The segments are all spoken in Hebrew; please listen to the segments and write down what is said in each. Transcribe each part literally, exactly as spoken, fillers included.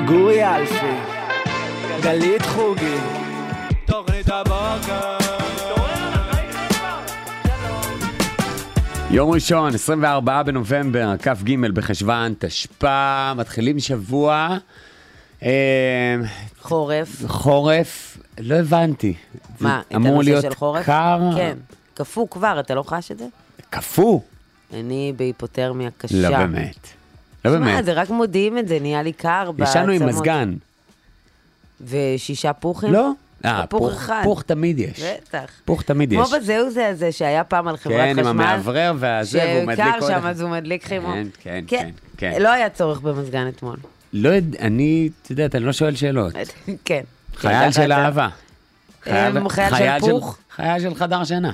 גורי אלפי, גלית חוגי, תוכנית הבוקר. יום ראשון, עשרים וארבעה בנובמבר, כף ג' בחשוון, תשפ"א, מתחילים שבוע. חורף. חורף, לא הבנתי. מה, את אמור הנושא להיות של חורף? קר? כן, קפוא כבר, אתה לא חש את זה? קפוא? אני בהיפותרמיה קשה. לא באמת. לא מה, באמת. זה רק מודיעים את זה, נהיה לי קר בעצמות. ישנו עם מזגן. ושישה פוחים? לא? אה, פוך פוך, אחד. פוך תמיד יש. בטח. פוך תמיד יש. כמו בזהו זה הזה שהיה פעם על חברת חשמל. כן, עם המעברר והזה, והוא מדליק עוד. שקר שם, אז הוא מדליק חימום. כן, כן, כן, כן. לא היה צורך במזגן אתמול. לא יודע, אני, אתה יודעת, אני לא שואל שאלות. כן. חייל של אהבה. חייל של פוך? חייל של חדר שינה.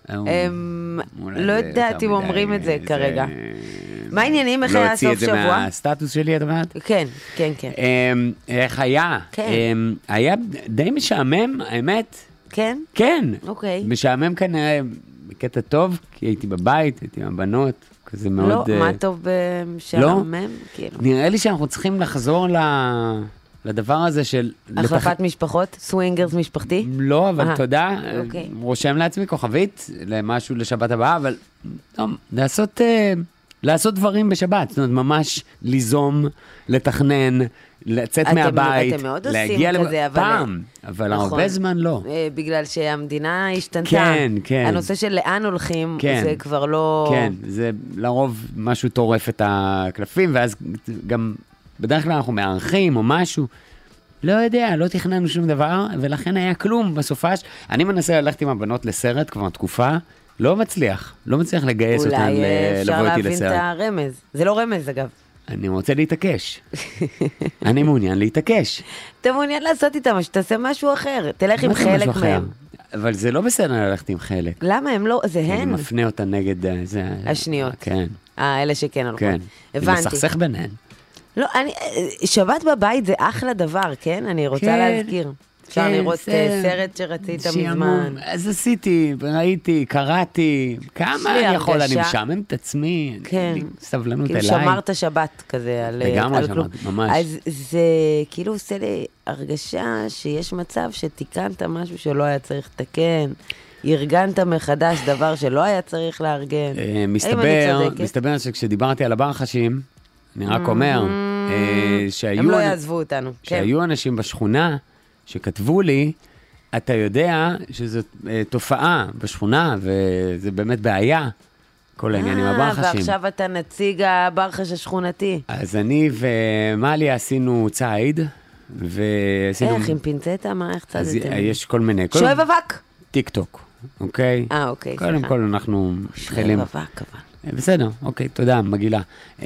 לא יודעת אם אומרים את זה כרגע. מה העניינים? איך היה סוף שבוע? להוציא את זה מהסטטוס שלי, את אומרת? כן, כן, כן. איך היה? היה די משעמם, האמת. כן? כן. אוקיי. משעמם כנראה בקטע טוב, כי הייתי בבית, הייתי עם הבנות, כזה מאוד... לא, מה טוב במשעמם? נראה לי שאנחנו צריכים לחזור ל... לדבר הזה של... החלפת משפחות? סווינגרס משפחתי? לא, אבל תודה. אוקיי. רושם לעצמי כוכבית למשהו לשבת הבאה, אבל לעשות, לעשות דברים בשבת. זאת אומרת, ממש ליזום, לתכנן, לצאת מהבית. אתם מאוד עושים כזה, אבל... פעם, אבל הרבה זמן לא. בגלל שהמדינה השתנתה. כן, כן. הנושא של לאן הולכים, זה כבר לא... כן, זה לרוב משהו טורף את הקלפים, ואז גם... בדרך כלל אנחנו מארחים או משהו, לא יודע, לא תכננו שום דבר, ולכן היה כלום בסופש. אני מנסה ללכת עם הבנות לסרט כבר תקופה, לא מצליח, לא מצליח לגייס אותן לבוא איתי לסרט. אולי אפשר להבין את הרמז. זה לא רמז אגב. אני רוצה להתעקש. אני מעוניין להתעקש. אתה מעוניין לעשות איתם, שתעשה משהו אחר, תלך עם חלק מהם. אבל זה לא בסדר ללכת עם חלק. למה הם לא, זה הן? אני מפנה אותה נגד זה. השניות. כן. אה, אלה שכן הולכות. כן. הבנתי. מסכסך ביניהן. לא, אני, שבת בבית זה אחלה דבר, כן? אני רוצה כן, להזכיר. אפשר כן, לראות סרט, סרט שרצית מזמן. אז עשיתי, ראיתי, קראתי, כמה אני יכול, אני משעמם את עצמי, כן. סבלנות כאילו אליי. שמרת שבת כזה על, לגמרי על שמרת, כלום. ממש. אז זה כאילו עושה לי הרגשה שיש מצב שתיקנת משהו שלא היה צריך לתקן, ארגנת מחדש דבר שלא היה צריך לארגן. מסתבר, מסתבר שכשדיברתי על הברחשים, אני רק אומר, הם לא יעזבו אותנו. שהיו אנשים בשכונה שכתבו לי, אתה יודע שזו תופעה בשכונה, וזה באמת בעיה, כל העניין עם הברחשים. ועכשיו אתה נציג הברחש השכונתי. אז אני ומליה עשינו צייד, ועשינו... איך, עם פינצטה? מה, איך ציידתם? אז יש כל מיני... שואב אבק? טיק טוק, אוקיי? אה, אוקיי, סליחה. קודם כל אנחנו מתחילים... שואב אבק, אבל. בסדר, אוקיי, תודה, מגילה.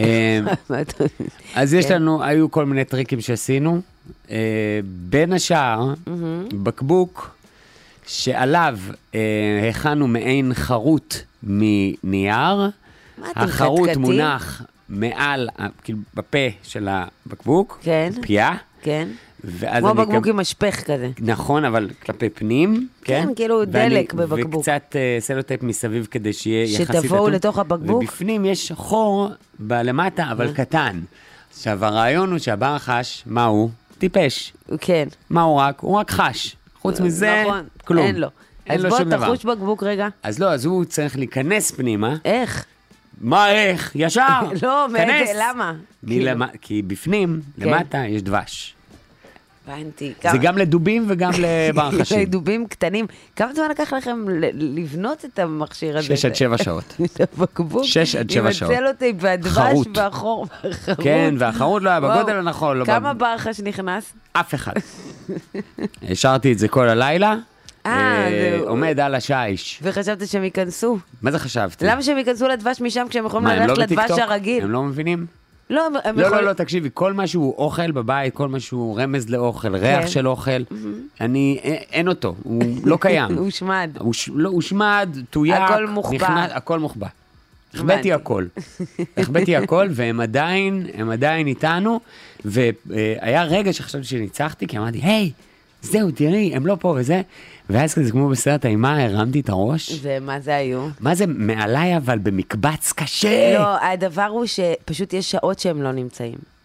אז יש לנו, היו כל מיני טריקים שעשינו. בין השאר, בקבוק שעליו הכנו מעין חרוט מנייר. החרוט מונח מעל, כאילו בפה של הבקבוק. כן. פייה. כן. כמו בקבוק עם משפך כזה. נכון, אבל כלפי פנים. כן, כאילו דלק בבקבוק. וקצת סלוטייפ מסביב כדי שיהיה יחסית... שתבואו לתוך הבקבוק? ובפנים יש חור בלמטה, אבל קטן. עכשיו, הרעיון הוא שהברחש, מה הוא? טיפש. כן. מה הוא רק? הוא רק חש. חוץ מזה, כלום. אין לו. אז בוא תחוש בקבוק רגע. אז לא, אז הוא צריך להיכנס פנימה. איך? מה איך? ישר. לא, למה? כי בפנים, למטה, יש דבש. הבנתי. זה גם לדובים וגם לברחשים. לדובים קטנים. כמה זמן לקח לכם לבנות את המכשיר הזה? שש עד שבע שעות. בקבוק. שש עד שבע שעות. עם הצלוטייפ והדבש והחור והחרוט. כן, והחרוט לא היה בגודל הנכון. כמה ברחש נכנס? אף אחד. השארתי את זה כל הלילה. עומד על השיש. וחשבת שהם ייכנסו? מה זה חשבתי? למה שהם ייכנסו לדבש משם כשהם יכולים ללכת לדבש הרגיל? הם לא מבינים? לא, לא, לא, לא, תקשיבי, כל מה שהוא אוכל בבית, כל מה שהוא רמז לאוכל, ריח של אוכל, אני, אין אותו, הוא לא קיים. הוא שמד. הוא שמד, תויק, הכל מוחבא. הכל מוחבא. החבאתי הכל. החבאתי הכל, והם עדיין, הם עדיין איתנו, והיה רגע שחשבתי שניצחתי, כי אמרתי, היי, זהו, תראי, הם לא פה וזה, ואז כזה כמו בסרט האימה, הרמתי את הראש. ומה זה היו? מה זה מעליי, אבל במקבץ קשה. לא, הדבר הוא שפשוט יש שעות שהם לא נמצאים.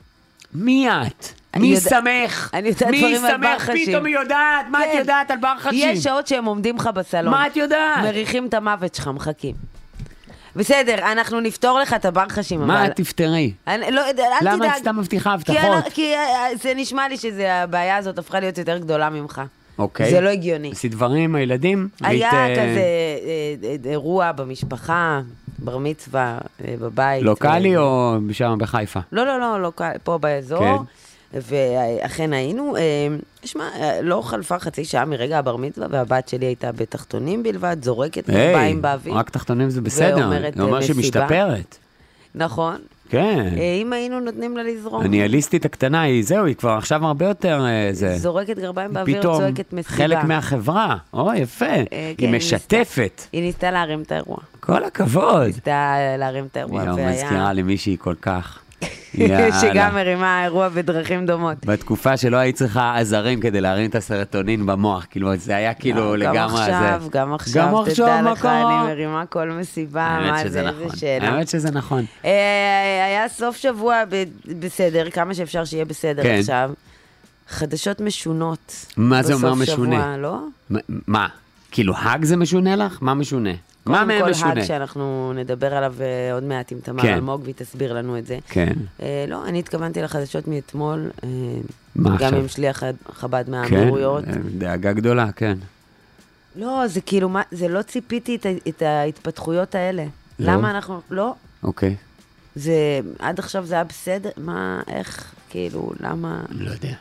מי את? אני מי יודע- סמך? אני יודעת מי דברים על בר סמך? חשים. פתאום היא יודעת? מה את כן. יודעת על בר חשים? יש שעות שהם עומדים לך בסלון. מה את יודעת? מריחים את המוות שלך, מחכים. בסדר, אנחנו נפתור לך את הבר חשים, מה אבל... את תפתרי? אני לא יודע, אל תדאג. למה את סתם מבטיחה כי הבטחות? אני- כי אה, זה נשמע לי שהבעיה הזאת הפכה להיות יותר גדולה ממך. אוקיי. זה לא הגיוני. עשית דברים עם הילדים? היה היית, אה, כזה אה, אה, אירוע במשפחה, בר מצווה, אה, בבית. לוקאלי אה, או שם בחיפה? לא, לא, לא, לא, פה באזור. כן. ואכן היינו, אה, שמע, אה, לא חלפה חצי שעה מרגע הבר מצווה, והבת שלי הייתה בתחתונים בלבד, זורקת היי, גרביים באוויר. רק תחתונים זה בסדר. ואומרת, זה אומר אה, שהיא מסיבה. משתפרת. נכון. כן. אה, אם היינו נותנים לה לזרום, הניהליסטית הקטנה היא, זהו, היא כבר עכשיו הרבה יותר אה, זה. זורקת גרביים באוויר, פתאום צועקת מסיבה. חלק מהחברה. או, יפה. כן, היא היא משתפת. היא ניסתה להרים את האירוע. כל הכבוד. ניסתה להרים את האירוע, היא והיה... מזכירה לי מישהי כל כך. שגם יאללה. מרימה אירוע בדרכים דומות. בתקופה שלא היית צריכה עזרים כדי להרים את הסרטונין במוח, כאילו זה היה כאילו לא, גם לגמרי זה. עכשיו, גם עכשיו, גם עכשיו, תדע מה לך, קרה? אני מרימה כל מסיבה, האמת מה שזה זה, נכון. איזה שאלה. האמת שזה נכון. אה, היה סוף שבוע ב- בסדר, כמה שאפשר שיהיה בסדר כן. עכשיו. חדשות משונות. מה זה אומר בסוף משונה? שבוע, לא? מ- מה? כאילו האג זה משונה לך? מה משונה? מה מהם קודם משונה? כל האג שאנחנו נדבר עליו אה, עוד מעט עם תמר כן. אלמוג, והיא תסביר לנו את זה. כן. אה, לא, אני התכוונתי לחדשות מאתמול, אה, מה גם עכשיו? עם שליח חב"ד כן, מהאמירויות. אה, דאגה גדולה, כן. לא, זה כאילו, מה- זה לא ציפיתי את ה- את ההתפתחויות האלה. לא? למה אנחנו, לא, אוקיי. זה, עד עכשיו זה היה בסדר, מה, איך, כאילו, למה... לא יודע.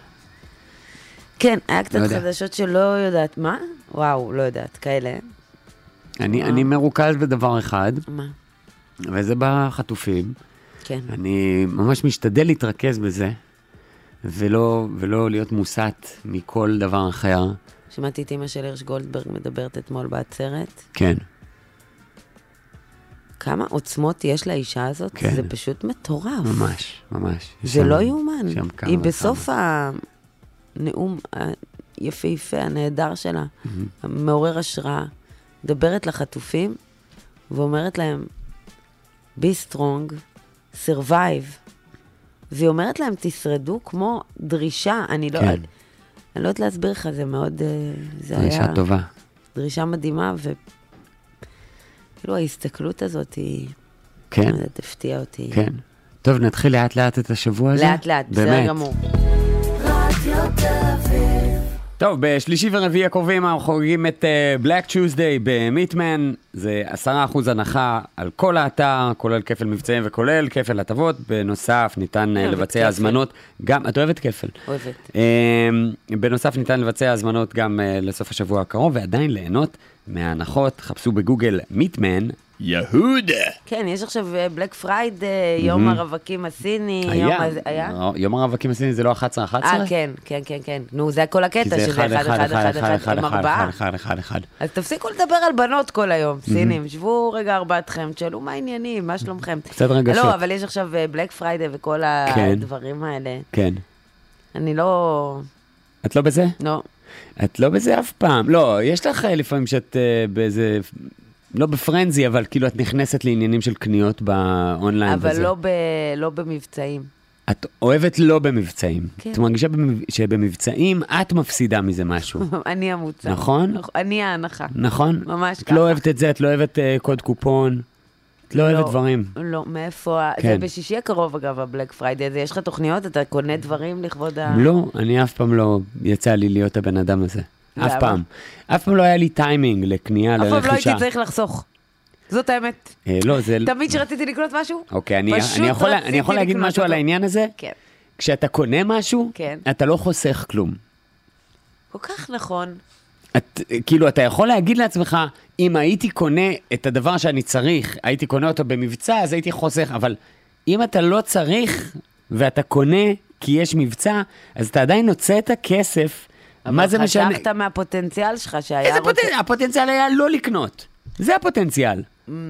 כן, היה קצת לא יודע. חדשות שלא יודעת מה, וואו, לא יודעת, כאלה. אני מה? אני מרוכז בדבר אחד, מה? וזה בחטופים. כן. אני ממש משתדל להתרכז בזה, ולא, ולא להיות מוסת מכל דבר אחר. שמעתי את אמא של הרש גולדברג מדברת אתמול בעצרת. כן. כמה עוצמות יש לאישה הזאת? כן. זה פשוט מטורף. ממש, ממש. זה שם- לא יאומן. שם כמה היא וכמה. בסוף הנאום היפהפה, הנהדר שלה, מעורר השראה, מדברת לחטופים ואומרת להם, be strong, survive. והיא אומרת להם, תשרדו כמו דרישה. אני לא, כן. אני לא יודעת להסביר לך, זה מאוד, אה, זה היה דרישה טובה. דרישה מדהימה, וכאילו ההסתכלות הזאת היא, כן, לא יודעת, הפתיעה אותי. כן. טוב, נתחיל לאט לאט את השבוע הזה. לאט לאט, בסדר באמת. גמור. טוב, בשלישי ורביעי הקרובים אנחנו חוגגים את בלק טיוזדיי במיטמן. זה עשרה אחוז הנחה על כל האתר, כולל כפל מבצעים וכולל כפל הטבות. בנוסף, ניתן אה, אוהבת לבצע כפל. הזמנות. גם, את אוהבת כפל? אוהבת. אה, בנוסף, ניתן לבצע הזמנות גם אה, לסוף השבוע הקרוב, ועדיין ליהנות מההנחות. חפשו בגוגל מיטמן. יהודה. כן, יש עכשיו בלק פרייד, יום הרווקים הסיני. יום היה. הזה- היה? לא, יום הרווקים הסיני זה לא אחת עשרה אחת עשרה? אה, כן, כן, כן, כן. נו, זה כל כי הקטע, זה שזה אחד, אחד, אחד, אחד, אחד, אחד, אחד, עם אחד, ארבעה. אחד, אחד, אחד. אז תפסיקו לדבר על בנות כל היום, סינים. שבו רגע ארבעתכם, תשאלו מה העניינים, מה שלומכם. קצת רגשות. לא, אבל יש עכשיו בלק פריידי וכל כן. הדברים האלה. כן. אני לא... את לא בזה? לא. את לא בזה אף פעם. לא, יש לך אה, לפעמים שאת אה, באיזה, לא בפרנזי, אבל כאילו את נכנסת לעניינים של קניות באונליין אבל וזה. לא ב- לא במבצעים. את אוהבת לא במבצעים. כן. את מרגישה במב- שבמבצעים את מפסידה מזה משהו. אני המוצר. נכון? אני ההנחה. נכון? ממש את ככה. לא אוהבת את זה, את לא אוהבת אה, קוד קופון. את לא אוהבת דברים. לא, מאיפה... ה- כן. זה בשישי הקרוב, אגב, הבלק פריידי הזה. יש לך תוכניות? אתה קונה דברים לכבוד ה... לא, אני אף פעם לא יצא לי להיות הבן אדם הזה. אף למה? פעם. אף פעם לא היה לי טיימינג לקנייה, אף פעם לא לרכישה. הייתי צריך לחסוך. זאת האמת. אה, לא, זה... תמיד שרציתי לקנות משהו, אוקיי, אני, פשוט אני, יכול, רציתי אני יכול להגיד לקנות משהו על אותו. העניין הזה? כן. כשאתה קונה משהו, כן. אתה לא חוסך כלום. כל כך נכון. את, כאילו, אתה יכול להגיד לעצמך, אם הייתי קונה את הדבר שאני צריך, הייתי קונה אותו במבצע, אז הייתי חוסך, אבל אם אתה לא צריך, ואתה קונה כי יש מבצע, אז אתה עדיין נוצא את הכסף, מה זה משנה? אבל חשבת מהפוטנציאל שלך שהיה איזה רוצה... פוטנציאל? הפוטנציאל היה לא לקנות. זה הפוטנציאל.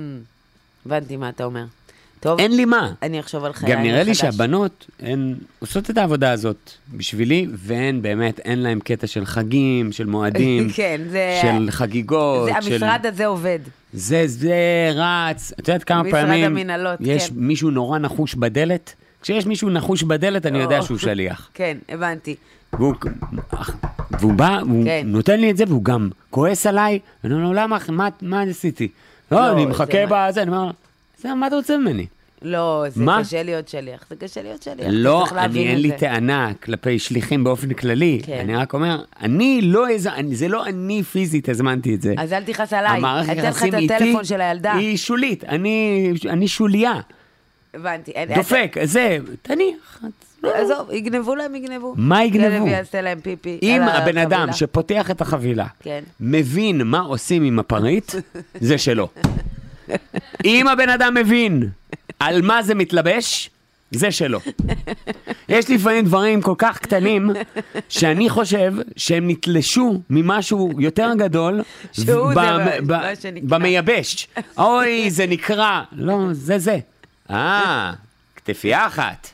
הבנתי מה אתה אומר. טוב, אין לי מה. אני אחשוב על חיי גם נראה לי מחדש. שהבנות, הן עושות את העבודה הזאת בשבילי, והן באמת, אין להם קטע של חגים, של מועדים, כן, זה... של חגיגות. זה של... המשרד הזה עובד. זה, זה רץ. את יודעת כמה משרד פעמים המנהלות, יש כן. מישהו נורא נחוש בדלת, כשיש מישהו נחוש בדלת, אני יודע שהוא שליח. כן, הבנתי. והוא, והוא בא, הוא כן. נותן לי את זה, והוא גם כועס עליי, אני אומר לו, למה, מה, מה עשיתי? לא, אני מחכה בזה, אני אומר לו, זה, מה אתה רוצה ממני? לא, זה מה? קשה להיות שליח, זה קשה להיות שליח. לא, צריך להבין אני אין את לי זה. טענה כלפי שליחים באופן כללי, כן. אני רק אומר, אני לא, איזה- אני- זה לא אני פיזית הזמנתי את זה. אז אל תכעס עליי, המערכת אתן לך יחסים את איתי הטלפון של הילדה. היא שולית, אני אני שוליה, הבנתי. אין- דופק, זה, תניח. לא. עזוב, יגנבו להם, יגנבו. מה יגנבו? כלב יעשה להם פיפי. אם על הבן אדם החבילה. שפותח את החבילה כן. מבין מה עושים עם הפריט, זה שלו. אם הבן אדם מבין על מה זה מתלבש, זה שלו. יש לפעמים דברים כל כך קטנים, שאני חושב שהם נתלשו ממשהו יותר גדול, שהוא ב- זה ב- מה שנקרא. במייבש. אוי, זה נקרא. לא, זה זה. אה, כתפייה אחת.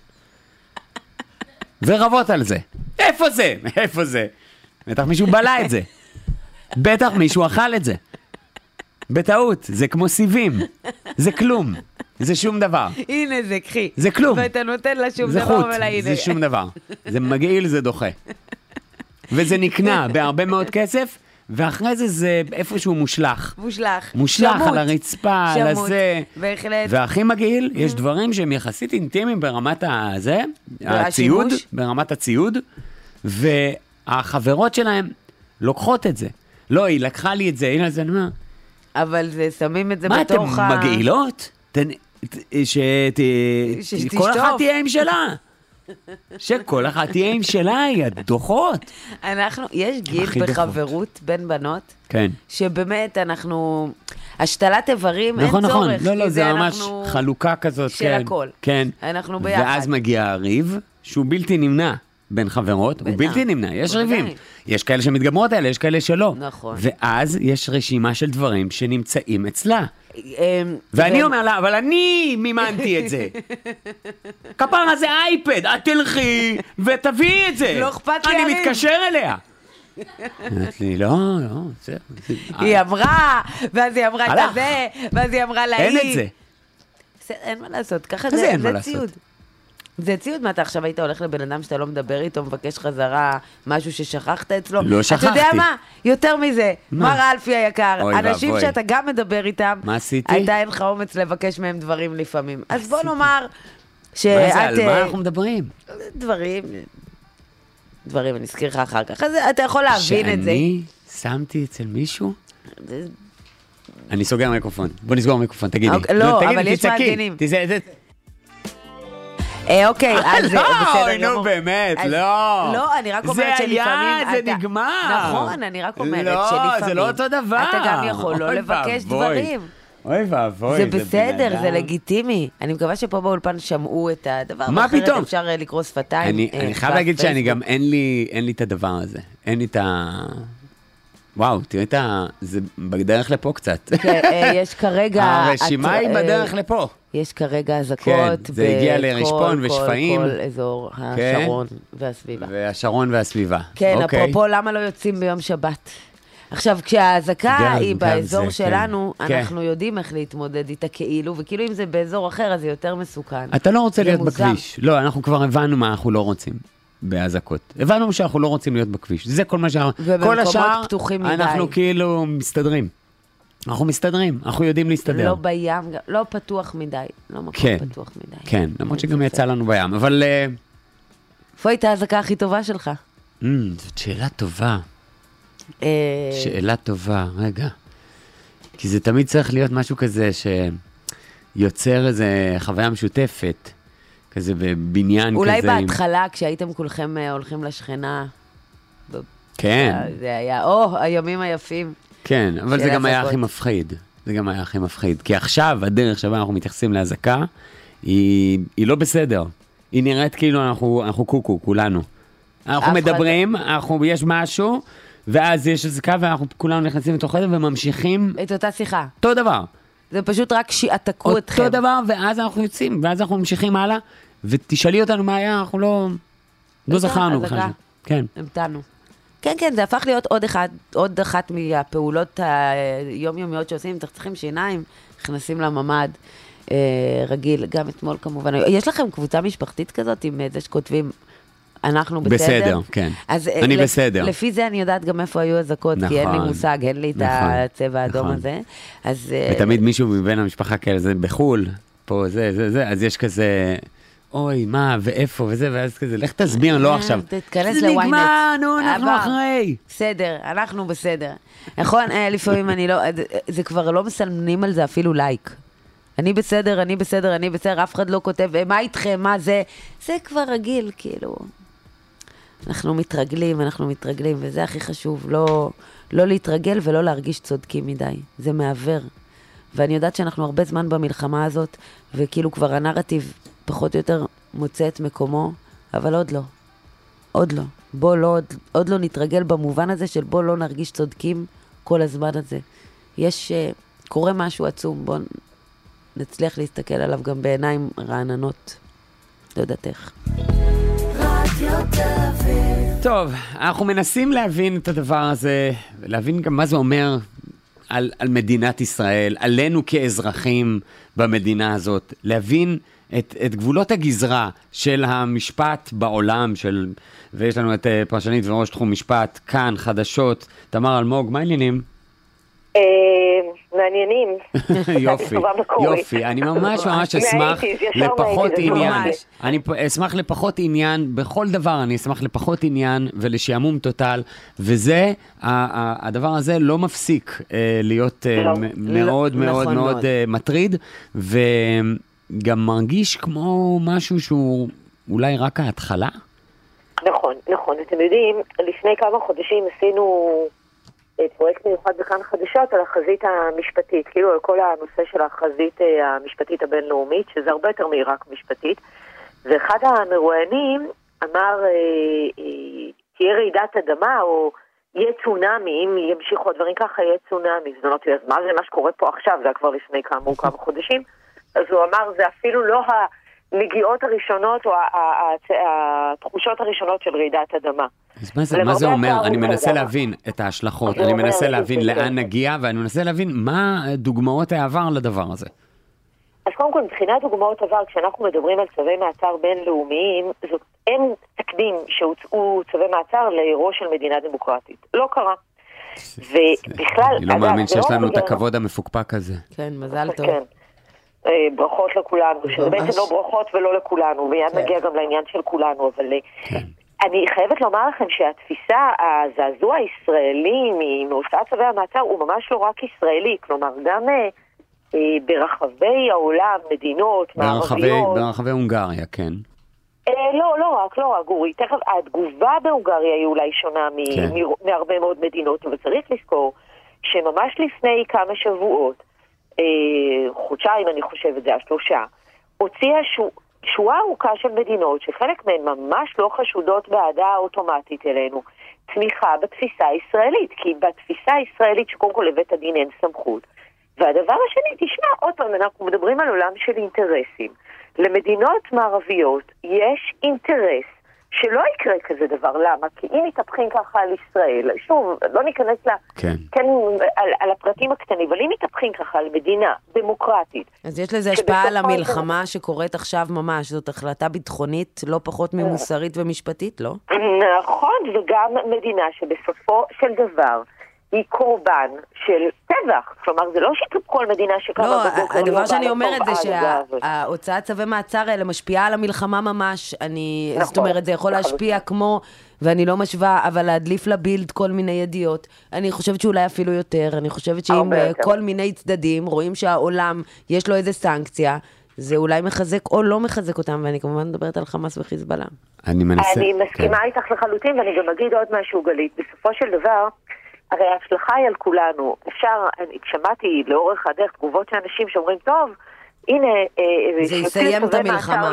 ורבות על זה. איפה זה? איפה זה? בטח מישהו בלע את זה. בטח מישהו אכל את זה. בטעות, זה כמו סיבים. זה כלום. זה שום דבר. הנה זה, קחי. זה כלום. ואתה נותן לה שום זה דבר, חוט, אבל הנה. זה שום דבר. זה מגעיל, זה דוחה. וזה נקנה בהרבה מאוד כסף, ואחרי זה זה איפשהו מושלך. מושלך. מושלך שמוט. על הרצפה, על שמוט. הזה. בהחלט. והכי מגעיל, יש דברים שהם יחסית אינטימיים ברמת הזה, הציוד, והשימוש? ברמת הציוד, והחברות שלהם לוקחות את זה. לא, היא לקחה לי את זה, הנה זה, אני אומר, אבל זה, שמים את זה מה אתם בתוך ה... מגעילות? תן- ת- שת- שתשטוף. כל אחת תהיה עם שלה. שכל אחת תהיה עם שלה, היא הדוחות. אנחנו, יש גיל הכי דוחות. בחברות בין בנות, כן. שבאמת אנחנו, השתלת איברים אין נכון, צורך. נכון. לא, כי לא, זה ממש אנחנו- חלוקה כזאת, של כן. הכל. כן. אנחנו ביחד. ואז מגיע הריב, שהוא בלתי נמנע בין חברות, הוא בטח. בלתי נמנע, יש בוודאי. ריבים. יש כאלה שמתגמרות האלה, יש כאלה שלא. נכון. ואז יש רשימה של דברים שנמצאים אצלה. אמ, ואני ו- אומר לה, אבל אני מימנתי את זה. כפרה זה אייפד, את תלכי ותביאי את זה. לא אכפת לי אני הריב. מתקשר אליה. אמרת לי, לא, לא, זה... זה- היא אמרה, ואז היא אמרה את הלך. זה, ואז היא אמרה להיא. אין את זה. בסדר, אין מה לעשות, ככה זה זה, אין מה זה לעשות? ציוד. זה ציוד, מה אתה עכשיו היית הולך לבן אדם שאתה לא מדבר איתו, מבקש חזרה משהו ששכחת אצלו? לא שכחתי. אתה יודע מה? יותר מזה, מה? מר אלפי היקר, אוי אנשים ואבוי. שאתה גם מדבר איתם, מה עשיתי? אתה אין לך אומץ לבקש מהם דברים לפעמים. אז בוא נאמר שאת... מה זה, על מה אה, אנחנו מדברים? דברים, דברים, אני אזכיר לך אחר כך. אז אתה יכול להבין את זה. שאני שמתי אצל מישהו? אני סוגר מיקרופון. בוא נסגור מיקרופון, תגידי. אוקיי, לא, תגידי, אבל יש תצעקי. מאזינים. תזה- זה- אה, אוקיי, אז זה לא, בסדר נו גמור. באמת, אז- לא. לא, אני רק אומרת זה שלפעמים... היה, זה אתה- נגמר. נכון, אני רק אומרת לא, שלפעמים... זה לא אותו דבר. אתה גם יכול לא אוי לבקש ואבוי. דברים. אוי ואבוי. זה בן בסדר, אדם. זה לגיטימי. אני מקווה שפה באולפן שמעו את הדבר. מה ואחרת פתאום? אפשר אה, לקרוא שפתיים. אני אה, אני חייב להגיד שאני בפייסבוק. גם, אין לי אין לי את הדבר הזה. אין לי את ה... וואו, תראי את ה... זה בדרך לפה קצת. כן, אה, יש כרגע... הרשימה היא אה, בדרך לפה. יש כרגע אזעקות. כן, זה הגיע בכל- לרשפון כל- ושפיים. כל אזור כן. השרון והסביבה. והשרון והסביבה. כן, אוקיי. אפרופו למה לא יוצאים ביום שבת. עכשיו, כשהאזעקה גם- היא גם באזור זה, שלנו, כן. אנחנו יודעים איך להתמודד איתה כאילו, וכאילו אם זה באזור אחר, אז זה יותר מסוכן. אתה לא רוצה זה להיות מוזר. בכביש. לא, אנחנו כבר הבנו מה אנחנו לא רוצים באזעקות. הבנו שאנחנו לא רוצים להיות בכביש. זה כל מה שאנחנו... ובמקומות כל השאר, פתוחים מדי. אנחנו כאילו מסתדרים. אנחנו מסתדרים, אנחנו יודעים להסתדר. לא בים, גם- לא פתוח מדי. לא מקום כן. פתוח מדי. כן, למרות אין שגם ספק. יצא לנו בים. אבל... אה, איפה הייתה האזעקה הכי טובה שלך? אמ, זאת שאלה טובה. אה, שאלה טובה, רגע. כי זה תמיד צריך להיות משהו כזה שיוצר איזה חוויה משותפת, כזה בבניין אולי כזה. עם- בהתחלה, כשהייתם כולכם אה, הולכים לשכנה, כן, זה היה, או, הימים היפים. כן, אבל של זה גם היה האזעקות. הכי מפחיד. זה גם היה הכי מפחיד. כי עכשיו, הדרך שבה אנחנו מתייחסים להזעקה, היא, היא לא בסדר. היא נראית כאילו אנחנו, אנחנו קוקו, כולנו. אנחנו אף אחד- מדברים, אנחנו, יש משהו, ואז יש אזעקה, ואנחנו כולנו נכנסים לתוך חדר וממשיכים את אותה שיחה. אותו דבר. זה פשוט רק שיעתקו אתכם. אותו דבר, ואז אנחנו יוצאים, ואז אנחנו ממשיכים הלאה, ותשאלי אותנו מה היה, אנחנו לא... לא הייתה זכרנו אזעקה. בכלל. כן. המתנו. כן, כן, זה הפך להיות עוד אחד, עוד אחת מהפעולות היומיומיות שעושים, מצחצחים שיניים, נכנסים לממ"ד. רגיל, גם אתמול כמובן. יש לכם קבוצה משפחתית כזאת עם זה שכותבים, אנחנו בסדר? בסדר, כן. אני בסדר. לפי זה אני יודעת גם איפה היו הזקות, כי אין לי מושג, אין לי את הצבע האדום הזה. ותמיד מישהו מבין המשפחה כאלה, זה בחול, פה, זה, זה, זה, אז יש כזה... אוי, מה, ואיפה, וזה, ואז כזה, לך תסביר, לא עכשיו. תתכנס לוויינט. זה נגמר, נו, אנחנו אחרי. בסדר, אנחנו בסדר. נכון, לפעמים אני לא, זה כבר לא מסלמים על זה אפילו לייק. אני בסדר, אני בסדר, אני בסדר, אף אחד לא כותב, מה איתכם, מה זה? זה כבר רגיל, כאילו. אנחנו מתרגלים, אנחנו מתרגלים, וזה הכי חשוב, לא, לא להתרגל ולא להרגיש צודקים מדי. זה מעבר. ואני יודעת שאנחנו הרבה זמן במלחמה הזאת, וכאילו כבר הנרטיב פחות או יותר מוצא את מקומו, אבל עוד לא. עוד לא. בוא לא, עוד, עוד לא נתרגל במובן הזה של בוא לא נרגיש צודקים כל הזמן הזה. יש, uh, קורה משהו עצום, בוא נצליח להסתכל עליו גם בעיניים רעננות. לא יודעת איך. טוב, אנחנו מנסים להבין את הדבר הזה, להבין גם מה זה אומר על, על מדינת ישראל, עלינו כאזרחים במדינה הזאת, להבין את, את גבולות הגזרה של המשפט בעולם, של, ויש לנו את פרשנית וראש תחום משפט, כאן, חדשות, תמר אלמוג, מה העניינים? מעניינים. יופי, יופי, אני ממש ממש אשמח לפחות עניין, אני אשמח לפחות עניין, בכל דבר אני אשמח לפחות עניין ולשיעמום טוטל, וזה, הדבר הזה לא מפסיק להיות מאוד מאוד מאוד מטריד, וגם מרגיש כמו משהו שהוא אולי רק ההתחלה? נכון, נכון, אתם יודעים, לפני כמה חודשים עשינו פרויקט מיוחד בכאן חדשות על החזית המשפטית, כאילו על כל הנושא של החזית המשפטית הבינלאומית, שזה הרבה יותר מעיראק משפטית, ואחד המרואיינים אמר, תהיה רעידת אדמה או יהיה צונאמי, אם ימשיכו הדברים ככה יהיה צונאמי. אז אמרתי, אז מה זה מה שקורה פה עכשיו? זה היה כבר לפני כמה כמה חודשים. אז הוא אמר, זה אפילו לא הנגיעות הראשונות או התחושות הראשונות של רעידת אדמה. אז מה זה, מה זה אומר? אני מנסה להבין את ההשלכות, אני מנסה להבין לאן נגיע, ואני מנסה להבין מה דוגמאות העבר לדבר הזה. אז קודם כל, מבחינת דוגמאות עבר, כשאנחנו מדברים על צווי מעצר בינלאומיים, זאת אין תקדים שהוצאו צווי מעצר לראש של מדינה דמוקרטית. לא קרה. ובכלל... אני לא מאמין שיש לנו את הכבוד המפוקפק הזה. כן, מזל טוב. כן. ברכות לכולנו, שזה בעצם לא ברכות ולא לכולנו, ויד נגיע גם לעניין של כולנו, אבל... אני חייבת לומר לכם שהתפיסה, הזעזוע הישראלי מהוצאת צווי המעצר הוא ממש לא רק ישראלי, כלומר גם אה, ברחבי העולם, מדינות, מערביות. ברחבי הונגריה, כן. אה, לא, לא רק, לא רק, גורי. תכף, התגובה בהונגריה היא אולי שונה מ- כן. מ- מהרבה מאוד מדינות, אבל צריך לזכור שממש לפני כמה שבועות, אה, חודשיים אני חושבת, זה השלושה, הוציאה שו... שורה ארוכה של מדינות, שחלק מהן ממש לא חשודות בעדה אוטומטית אלינו, תמיכה בתפיסה הישראלית, כי בתפיסה הישראלית שקודם כל לבית הדין אין סמכות. והדבר השני, תשמע, עוד פעם, אנחנו מדברים על עולם של אינטרסים. למדינות מערביות יש אינטרס שלא יקרה כזה דבר. למה? כי אם מתהפכים ככה על ישראל, שוב, לא ניכנס לה, כן. כן, על, על הפרטים הקטנים, אבל אם מתהפכים ככה על מדינה דמוקרטית. אז יש לזה השפעה על המלחמה זה... שקורית עכשיו ממש, זאת החלטה ביטחונית לא פחות ממוסרית ומשפטית, לא? נכון, וגם מדינה שבסופו של דבר היא קורבן של טבח. כלומר, זה לא שכל מדינה שקרה לא, בבוקר... הדבר לא שאני אומרת זה שההוצאת צווי מעצר האלה משפיעה על המלחמה ממש. אני, נכון, זאת אומרת, זה יכול נכון. להשפיע כמו, ואני לא משווה, אבל להדליף לבילד כל מיני ידיעות. אני חושבת שאולי אפילו יותר. אני חושבת שאם כל מיני צדדים רואים שהעולם יש לו איזה סנקציה, זה אולי מחזק או לא מחזק אותם, ואני כמובן מדברת על חמאס וחיזבאללה. אני מנסה... אני מסכימה כן. איתך לחלוטין, ואני גם אגיד עוד משהו גלית. בסופו של דבר, הרי ההשלכה היא על כולנו. אפשר, אני שמעתי לאורך הדרך תגובות של אנשים שאומרים, טוב, הנה, זה יסיים את המלחמה.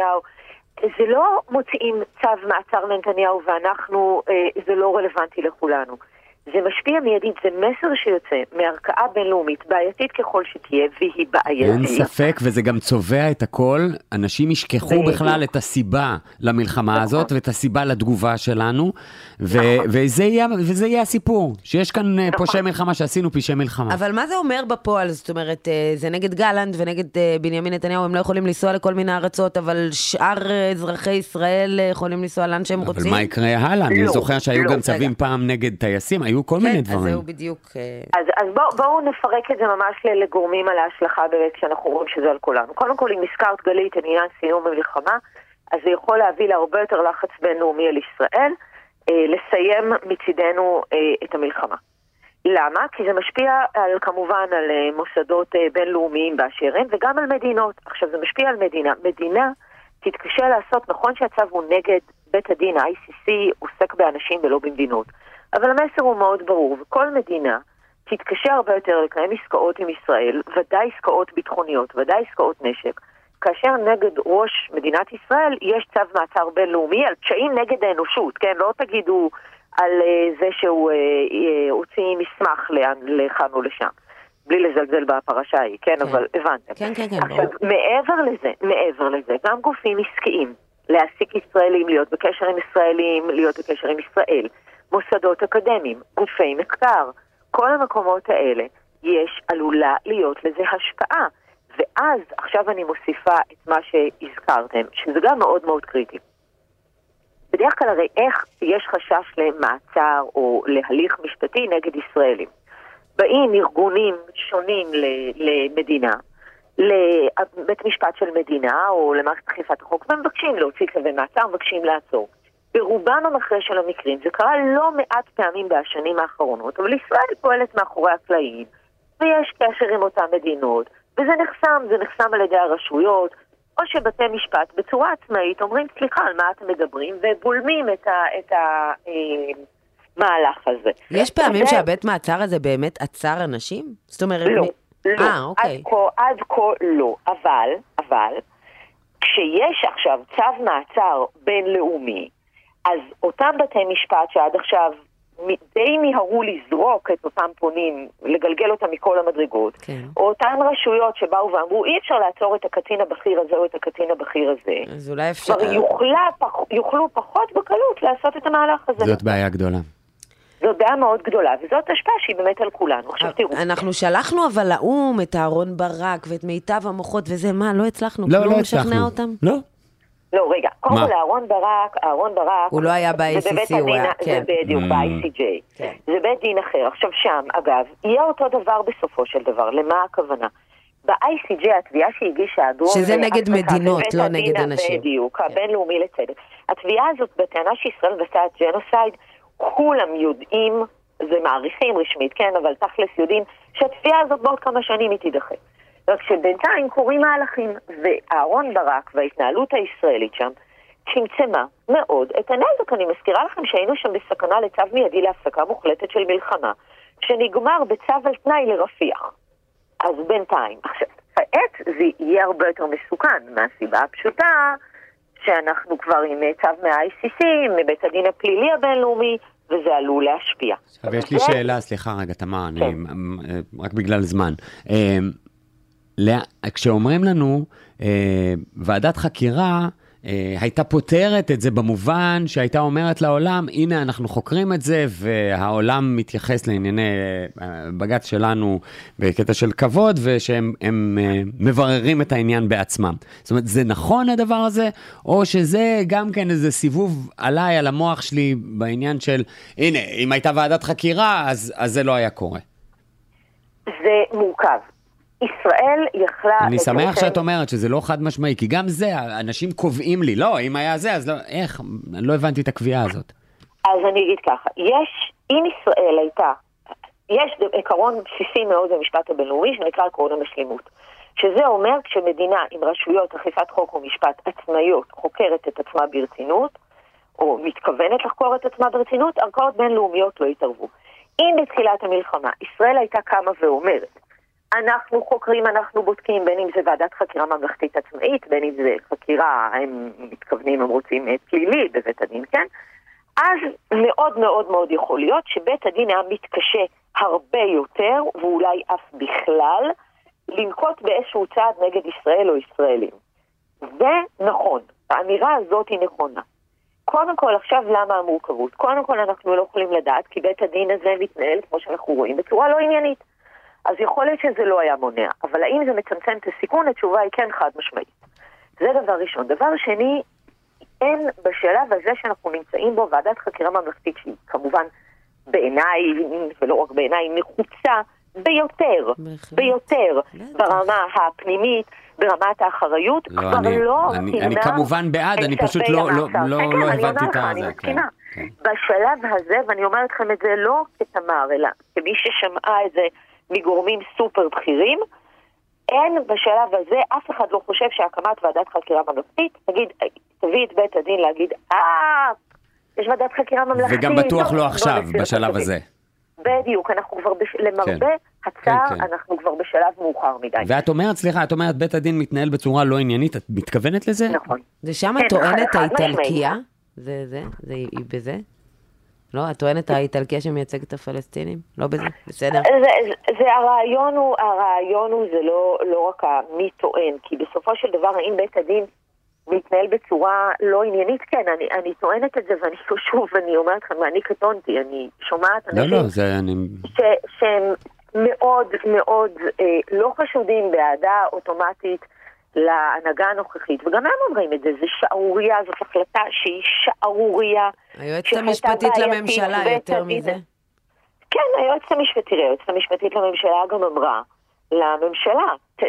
זה לא מוציאים צו מעצר לנתניהו ואנחנו, זה לא רלוונטי לכולנו. זה משפיע מיידית, זה מסר שיוצא מערכאה בינלאומית, בעייתית ככל שתהיה, והיא בעייתית. אין ספק, וזה גם צובע את הכל. אנשים ישכחו בכלל את הסיבה למלחמה הזאת, ואת הסיבה לתגובה שלנו, וזה יהיה הסיפור, שיש כאן פושעי מלחמה שעשינו פשעי מלחמה. אבל מה זה אומר בפועל? זאת אומרת, זה נגד גלנט ונגד בנימין נתניהו, הם לא יכולים לנסוע לכל מיני ארצות, אבל שאר אזרחי ישראל יכולים לנסוע לאן שהם רוצים? אבל מה יקרה הלאה? אני זוכר שהיו גם צווים פעם נגד טייסים, היו כל מיני דברים. אז זהו בדיוק. אז, אז בואו בוא נפרק את זה ממש לגורמים על ההשלכה באמת, כשאנחנו רואים שזה על כולנו. קודם כל, אם נזכרת גלית, עניין סיום המלחמה, אז זה יכול להביא להרבה יותר לחץ בינלאומי על ישראל, אה, לסיים מצידנו אה, את המלחמה. למה? כי זה משפיע על, כמובן על אה, מוסדות אה, בינלאומיים באשר הם, וגם על מדינות. עכשיו, זה משפיע על מדינה. מדינה תתקשה לעשות, נכון שהצו הוא נגד בית הדין, ה-איי סי סי עוסק באנשים ולא במדינות. אבל המסר הוא מאוד ברור, וכל מדינה תתקשה הרבה יותר לקיים עסקאות עם ישראל, ודאי עסקאות ביטחוניות, ודאי עסקאות נשק, כאשר נגד ראש מדינת ישראל יש צו מעצר בינלאומי על פשעים נגד האנושות, כן? לא תגידו על uh, זה שהוא uh, uh, הוציא מסמך לכאן או לשם, בלי לזלזל בפרשה ההיא, כן? כן. אבל הבנתם. כן, כן, כן. עכשיו, בוא. מעבר לזה, מעבר לזה, גם גופים עסקיים, להעסיק ישראלים, להיות בקשר עם ישראלים, להיות בקשר עם ישראל, מוסדות אקדמיים, גופי מחקר, כל המקומות האלה, יש עלולה להיות לזה השפעה. ואז, עכשיו אני מוסיפה את מה שהזכרתם, שזה גם מאוד מאוד קריטי. בדרך כלל הרי איך יש חשש למעצר או להליך משפטי נגד ישראלים. באים ארגונים שונים למדינה, לבית משפט של מדינה או למערכת אכיפת החוק, ומבקשים להוציא צווי מעצר, מבקשים לעצור. ברובם המכריע של המקרים, זה קרה לא מעט פעמים בשנים האחרונות, אבל ישראל פועלת מאחורי הקלעים, ויש קשר עם אותן מדינות, וזה נחסם, זה נחסם על ידי הרשויות, או שבתי משפט בצורה עצמאית אומרים, סליחה, על מה אתם מדברים, ובולמים את המהלך הזה. יש פעמים שהבית מעצר הזה באמת עצר אנשים? זאת אומרת... לא, לא. אה, אוקיי. עד כה לא, אבל, אבל, כשיש עכשיו צו מעצר בינלאומי, אז אותם בתי משפט שעד עכשיו די מיהרו לזרוק את אותם פונים, לגלגל אותם מכל המדרגות, כן. או אותן רשויות שבאו ואמרו, אי אפשר לעצור את הקצין הבכיר הזה או את הקצין הבכיר הזה. אז אולי אפשר... כבר יוכלה, פח, יוכלו פחות בקלות לעשות את המהלך הזה. זאת בעיה גדולה. זאת בעיה מאוד גדולה, וזאת השפעה שהיא באמת על כולנו. עכשיו תראו. אנחנו שלחנו אבל לאום את אהרון ברק ואת מיטב המוחות וזה, מה, לא הצלחנו? לא, לא הצלחנו. אותם? לא. לא, רגע, קודם כל אהרון ברק, אהרון ברק... הוא לא היה ב-איי סי סי, הוא היה, כן. זה בדיוק, ב-איי סי ג'יי. זה בית דין אחר. עכשיו שם, אגב, יהיה אותו דבר בסופו של דבר. למה הכוונה? ב-איי סי ג'יי, התביעה שהגישה הדרום... שזה נגד מדינות, לא נגד אנשים. בדיוק, הבינלאומי לצדק. התביעה הזאת, בטענה שישראל מבצעת ג'נוסייד, כולם יודעים, זה מעריכים רשמית, כן, אבל תכלס יודעים, שהתביעה הזאת בעוד כמה שנים היא תידחה. רק שבינתיים קוראים מהלכים, ואהרון ברק וההתנהלות הישראלית שם צמצמה מאוד את הנזק. אני מזכירה לכם שהיינו שם בסכנה לצו מיידי להפסקה מוחלטת של מלחמה, שנגמר בצו על תנאי לרפיח. אז בינתיים, עכשיו, כעת זה יהיה הרבה יותר מסוכן, מהסיבה הפשוטה שאנחנו כבר עם צו מה-איי סי סי, מבית הדין הפלילי הבינלאומי, וזה עלול להשפיע. עכשיו יש לי שאלה, סליחה רגע, תמר, רק בגלל זמן. כשאומרים לנו, ועדת חקירה הייתה פותרת את זה במובן שהייתה אומרת לעולם, הנה אנחנו חוקרים את זה, והעולם מתייחס לענייני בג"ץ שלנו בקטע של כבוד, ושהם מבררים את העניין בעצמם. זאת אומרת, זה נכון הדבר הזה, או שזה גם כן איזה סיבוב עליי, על המוח שלי, בעניין של, הנה, אם הייתה ועדת חקירה, אז, אז זה לא היה קורה. זה מורכב. ישראל יכלה... אני שמח שאת אומרת שזה לא חד משמעי, כי גם זה, אנשים קובעים לי, לא, אם היה זה, אז לא, איך? אני לא הבנתי את הקביעה הזאת. אז אני אגיד ככה, יש, אם ישראל הייתה, יש עקרון בסיסי מאוד במשפט הבינלאומי, שנקרא עקרון המשלימות, שזה אומר כשמדינה עם רשויות אכיפת חוק ומשפט עצמאיות חוקרת את עצמה ברצינות, או מתכוונת לחקור את עצמה ברצינות, ערכאות בינלאומיות לא יתערבו. אם בתחילת המלחמה ישראל הייתה קמה ואומרת, אנחנו חוקרים, אנחנו בודקים, בין אם זה ועדת חקירה ממלכתית עצמאית, בין אם זה חקירה, הם מתכוונים, הם רוצים פלילי בבית הדין, כן? אז מאוד מאוד מאוד יכול להיות שבית הדין היה מתקשה הרבה יותר, ואולי אף בכלל, לנקוט באיזשהו צעד נגד ישראל או ישראלים. זה נכון, האמירה הזאת היא נכונה. קודם כל, עכשיו למה המורכבות? קודם כל אנחנו לא יכולים לדעת, כי בית הדין הזה מתנהל, כמו שאנחנו רואים, בצורה לא עניינית. אז יכול להיות שזה לא היה מונע, אבל האם זה מצמצם את הסיכון? התשובה היא כן חד משמעית. זה דבר ראשון. דבר שני, אין בשלב הזה שאנחנו נמצאים בו ועדת חקירה ממלכתית שהיא כמובן בעיניי, ולא רק בעיניי, נחוצה ביותר, ביותר, ברמה הפנימית, ברמת האחריות, לא, כבר אני, לא אני, תמנע אני כמובן בעד, אני פשוט לא, לא, לא, כן, לא אני הבנתי את לך, אני זה. מסכימה. כן, כן. בשלב הזה, ואני אומרת לכם את זה לא כתמר, אלא כמי ששמעה את זה מגורמים סופר בכירים, אין בשלב הזה, אף אחד לא חושב שהקמת ועדת חקירה ממלכתית, תגיד, תביא את בית הדין להגיד, אה, יש ועדת חקירה ממלכתית. וגם בטוח לא עכשיו, בשלב הזה. בדיוק, אנחנו כבר, בש... למרבה הצער, אנחנו כבר בשלב מאוחר מדי. ואת אומרת, סליחה, את אומרת, בית הדין מתנהל בצורה לא עניינית, את מתכוונת לזה? נכון. זה שם הטוענת האיטלקיה? זה, זה, זה, היא בזה? לא, הטוענת האיטלקיה שמייצג את הפלסטינים? לא בזה? בסדר. זה, זה הרעיון הוא, הרעיון הוא, זה לא, לא רק מי טוען, כי בסופו של דבר, האם בית הדין מתנהל בצורה לא עניינית? כן, אני, אני טוענת את זה, ואני שוב, אני אומרת לכם, אני קטונתי, אני שומעת אנשים לא, לא, זה אני... ש, שהם מאוד מאוד אה, לא חשודים בהעדה אוטומטית להנהגה הנוכחית, וגם הם אומרים את זה, זה שערוריה, זאת החלטה שהיא שערוריה. היועצת המשפטית לממשלה יותר מזה? כן, היועצת המשפטית, היועצת המשפטית לממשלה גם אמרה, לממשלה,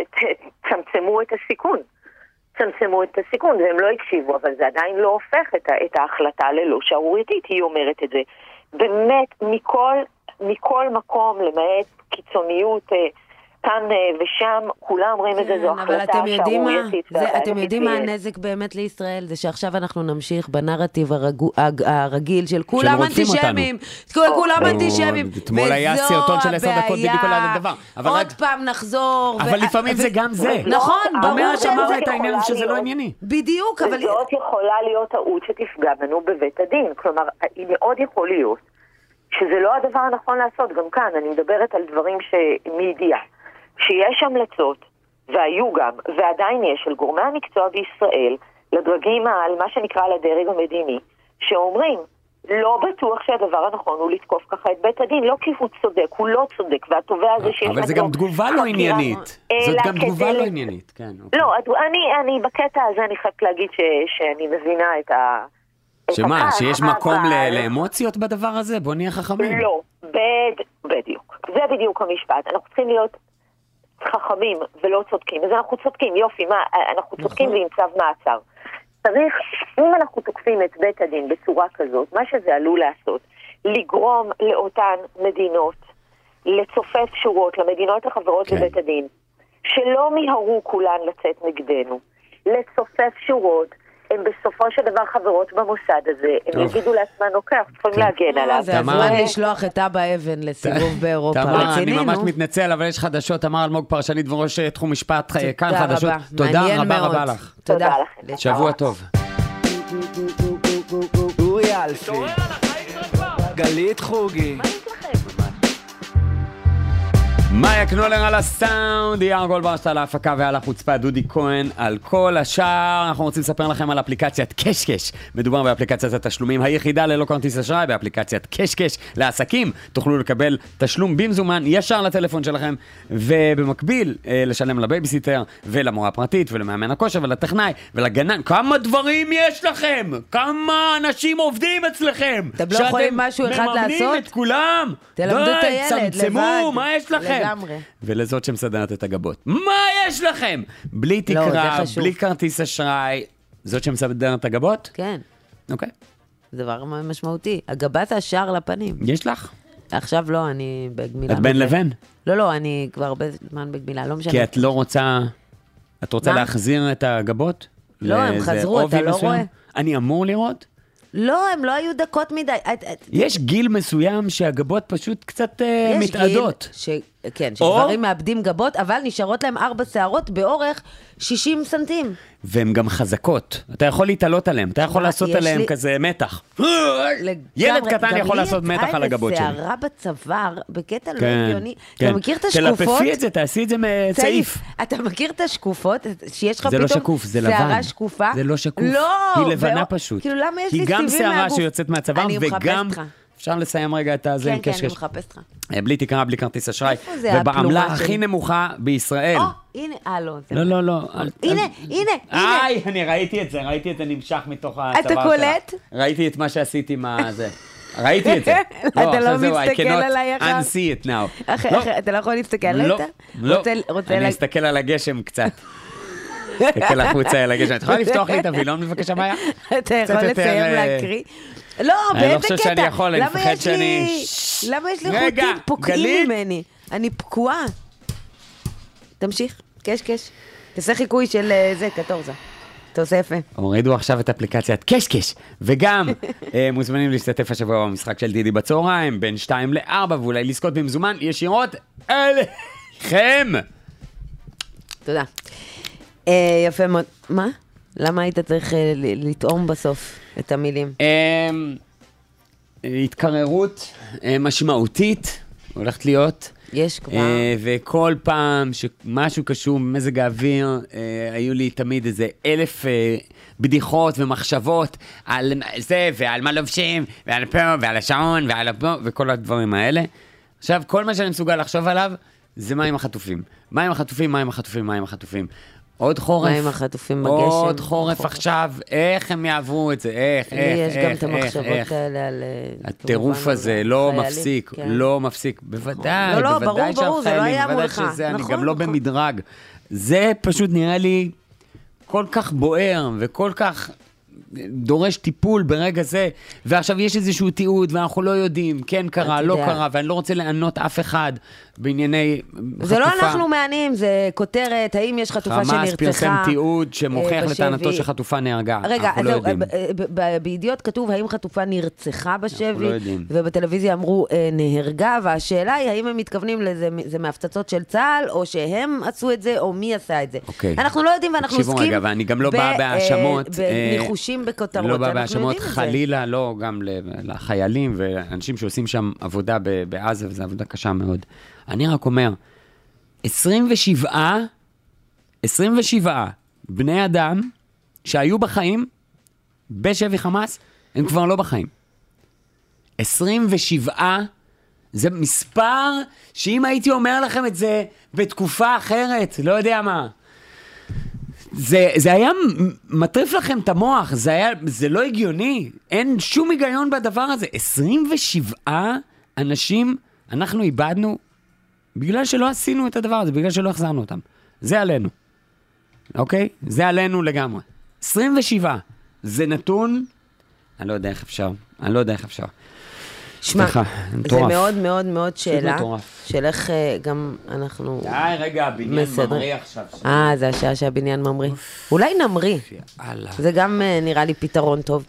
תצמצמו את הסיכון. צמצמו את הסיכון, והם לא הקשיבו, אבל זה עדיין לא הופך את, את ההחלטה ללא שערורייתית, היא אומרת את זה. באמת, מכל, מכל מקום, למעט קיצוניות כאן ושם, כולם אומרים את זה, זו החלטה שערורייתית. אתם יודעים מה הנזק באמת לישראל? זה שעכשיו אנחנו נמשיך בנרטיב הרגיל של כולם אנטישמים, כולם אנטישמים, אתמול היה סרטון של עשר דקות בדיוק על הדבר. עוד פעם נחזור. אבל לפעמים זה גם זה. נכון, אומר שאמר את העניין שזה לא ענייני. בדיוק, אבל... זאת יכולה להיות טעות שתפגע בנו בבית הדין. כלומר, היא מאוד יכול להיות שזה לא הדבר הנכון לעשות. גם כאן, אני מדברת על דברים שמידיעה. שיש המלצות, והיו גם, ועדיין יש, של גורמי המקצוע בישראל, לדרגים על מה שנקרא לדרג המדיני, שאומרים, לא בטוח שהדבר הנכון הוא לתקוף ככה את בית הדין, לא כי הוא צודק, הוא לא צודק, והתובע הזה שיש... אבל זה גם תגובה לא עניינית. זאת גם תגובה לא עניינית, כן. לא, אני בקטע הזה אני חייבת להגיד שאני מבינה את ה... שמה, שיש מקום לאמוציות בדבר הזה? בוא נהיה חכמים. לא, בדיוק. זה בדיוק המשפט. אנחנו צריכים להיות חכמים ולא צודקים. אז אנחנו צודקים, יופי, מה, אנחנו צודקים ועם צו מעצר. צריך, אם אנחנו תוקפים את בית הדין בצורה כזאת, מה שזה עלול לעשות, לגרום לאותן מדינות, לצופף שורות, למדינות החברות בבית הדין, שלא מיהרו כולן לצאת נגדנו, לצופף שורות, הם בסופו של דבר חברות במוסד הזה, הם יגידו לעצמם, אוקיי, אנחנו צריכים להגן עליו. זה הזמן לשלוח את אבא אבן לסיבוב באירופה. תמר, אני ממש מתנצל, אבל יש חדשות, תמר אלמוג פרשנית וראש תחום משפט, כאן חדשות. תודה רבה רבה לך. תודה. שבוע טוב. אורי אלפי, גלית חוגי. מאיה קנולר על הסאונד, יאיר גולדברשט על ההפקה ועל החוצפה, דודי כהן על כל השאר. אנחנו רוצים לספר לכם על אפליקציית קשקש. מדובר באפליקציית התשלומים היחידה ללא כרטיס אשראי, באפליקציית קשקש לעסקים. תוכלו לקבל תשלום במזומן ישר לטלפון שלכם, ובמקביל לשלם לבייביסיטר ולמורה הפרטית ולמאמן הכושר ולטכנאי ולגנן. כמה דברים יש לכם? כמה אנשים עובדים אצלכם? אתם לא יכולים משהו אחד לעשות? מממנים את כולם? תלמדו את הילד, צמצמו, מה יש לכם? לגמרי. ולזאת שמסדרת את הגבות. מה יש לכם? בלי תקרה, בלי כרטיס אשראי. זאת שמסדרת את הגבות? כן. אוקיי. זה דבר משמעותי. הגבת השער לפנים. יש לך? עכשיו לא, אני בגמילה. את בין לבין? לא, לא, אני כבר הרבה זמן בגמילה, לא משנה. כי את לא רוצה... את רוצה להחזיר את הגבות? לא, הם חזרו, אתה לא רואה? אני אמור לראות? לא, הם לא היו דקות מדי. יש גיל מסוים שהגבות פשוט קצת מתעדות. יש גיל, כן, שגברים מאבדים גבות, אבל נשארות להם ארבע שערות באורך שישים סנטים. והן גם חזקות. אתה יכול להתעלות עליהן, אתה יכול לעשות עליהן כזה מתח. ילד קטן יכול לעשות מתח על הגבות שלי. גם לי יצאה שערה בצוואר, בקטע לא הגיוני. כן. אתה מכיר את השקופות? תלפפי את זה, תעשי את זה מצעיף. אתה מכיר את השקופות? שיש לך זה פתאום לא שקוף, זה לבן. שערה שקופה? זה לא שקוף. לא! היא לבנה פשוט. כאילו, למה יש לי היא גם סיבים שערה מהגוף? שיוצאת מהצוואר, וגם... אפשר לסיים רגע את הזה עם כן, קשקש. כן, אני מחפש לך. בלי תקרה, בלי כרטיס אשראי. איפה זה ובעמלה הפלומה הכי שלי? נמוכה בישראל. או, הנה, אה, לא. זה לא, לא, לא. הנה, הנה, הנה. איי, אני ראיתי את זה, ראיתי את זה נמשך מתוך הצוואר אתה שלה. קולט? ראיתי את מה שעשיתי עם זה. ראיתי את זה. אתה לא מסתכל עליי I אחר? cannot unsee it now. אחי, אתה לא יכול להסתכל עליי? לא, לא. אני אסתכל על הגשם קצת. אסתכל החוצה על הגשם. את יכולה לפתוח לי את הווילון בבקשה, מאיה? אתה יכול לסיים להקריא? לא, אני לא באיזה חושב שאני קטע? יכול, אני מפחד שאני... למה יש לי רגע, חוטים פוקעים גלית? ממני? אני פקועה. תמשיך, קש קש. תעשה חיקוי של אה, זה, קטורזה. אתה עושה יפה. הורידו עכשיו את אפליקציית קשקש, וגם אה, מוזמנים להשתתף השבוע במשחק של דידי בצהריים, בין שתיים לארבע, ואולי לזכות במזומן ישירות אליכם. תודה. אה, יפה מאוד. מה? למה היית צריך אה, ל- לטעום בסוף את המילים? אה, התקררות אה, משמעותית הולכת להיות. יש כבר. אה, וכל פעם שמשהו קשור במזג האוויר, אה, היו לי תמיד איזה אלף אה, בדיחות ומחשבות על זה ועל מה לובשים ועל פה ועל השעון ועל פה וכל הדברים האלה. עכשיו, כל מה שאני מסוגל לחשוב עליו זה מים החטופים. מים החטופים, מים החטופים, מים החטופים. עוד חורף. מים החטופים בגשם. עוד חורף עכשיו. איך הם יעברו את זה? איך, איך, איך, יש גם את איך, המחשבות האלה על... הטירוף הזה לא מפסיק, לא מפסיק. בוודאי, לא, לא, בוודאי ברור, ברור, זה לא היה מולך. אני גם לא במדרג. זה פשוט נראה לי כל כך בוער וכל כך דורש טיפול ברגע זה, ועכשיו יש איזשהו תיעוד ואנחנו לא יודעים, כן קרה, לא קרה, ואני לא רוצה לענות אף אחד בענייני חטופה. זה לא אנחנו מענים, זה כותרת, האם יש חטופה שנרצחה. חמאס פרסם תיעוד שמוכיח לטענתו שחטופה נהרגה. רגע, אנחנו לא יודעים. בידיעות כתוב האם חטופה נרצחה בשבי, אנחנו לא יודעים. ובטלוויזיה אמרו נהרגה, והשאלה היא האם הם מתכוונים לזה, זה מהפצצות של צה"ל, או שהם עשו את זה, או מי עשה את זה. אנחנו לא יודעים, ואנחנו עוסקים תקשיבו רגע, ואני גם לא בא בהאשמות. בניחושים בכותרות. לא בא בהאשמות, חלילה, לא, גם לחיילים ואנשים שעושים שם עבודה בעזה, וזו עבודה קשה מאוד. אני רק אומר, עשרים ושבעה, עשרים ושבעה בני אדם שהיו בחיים בשבי חמאס, הם כבר לא בחיים. עשרים ושבעה זה מספר שאם הייתי אומר לכם את זה בתקופה אחרת, לא יודע מה, זה, זה היה מטריף לכם את המוח, זה, היה, זה לא הגיוני, אין שום היגיון בדבר הזה. עשרים ושבעה אנשים אנחנו איבדנו בגלל שלא עשינו את הדבר הזה, בגלל שלא החזרנו אותם. זה עלינו. אוקיי? זה עלינו לגמרי. עשרים ושבעה. זה נתון, אני לא יודע איך אפשר. אני לא יודע איך אפשר. שמע, זה מאוד מאוד מאוד שאלה, של איך גם אנחנו... די, רגע, הבניין ממריא עכשיו. אה, זה השעה שהבניין ממריא. אולי נמריא. זה גם נראה לי פתרון טוב.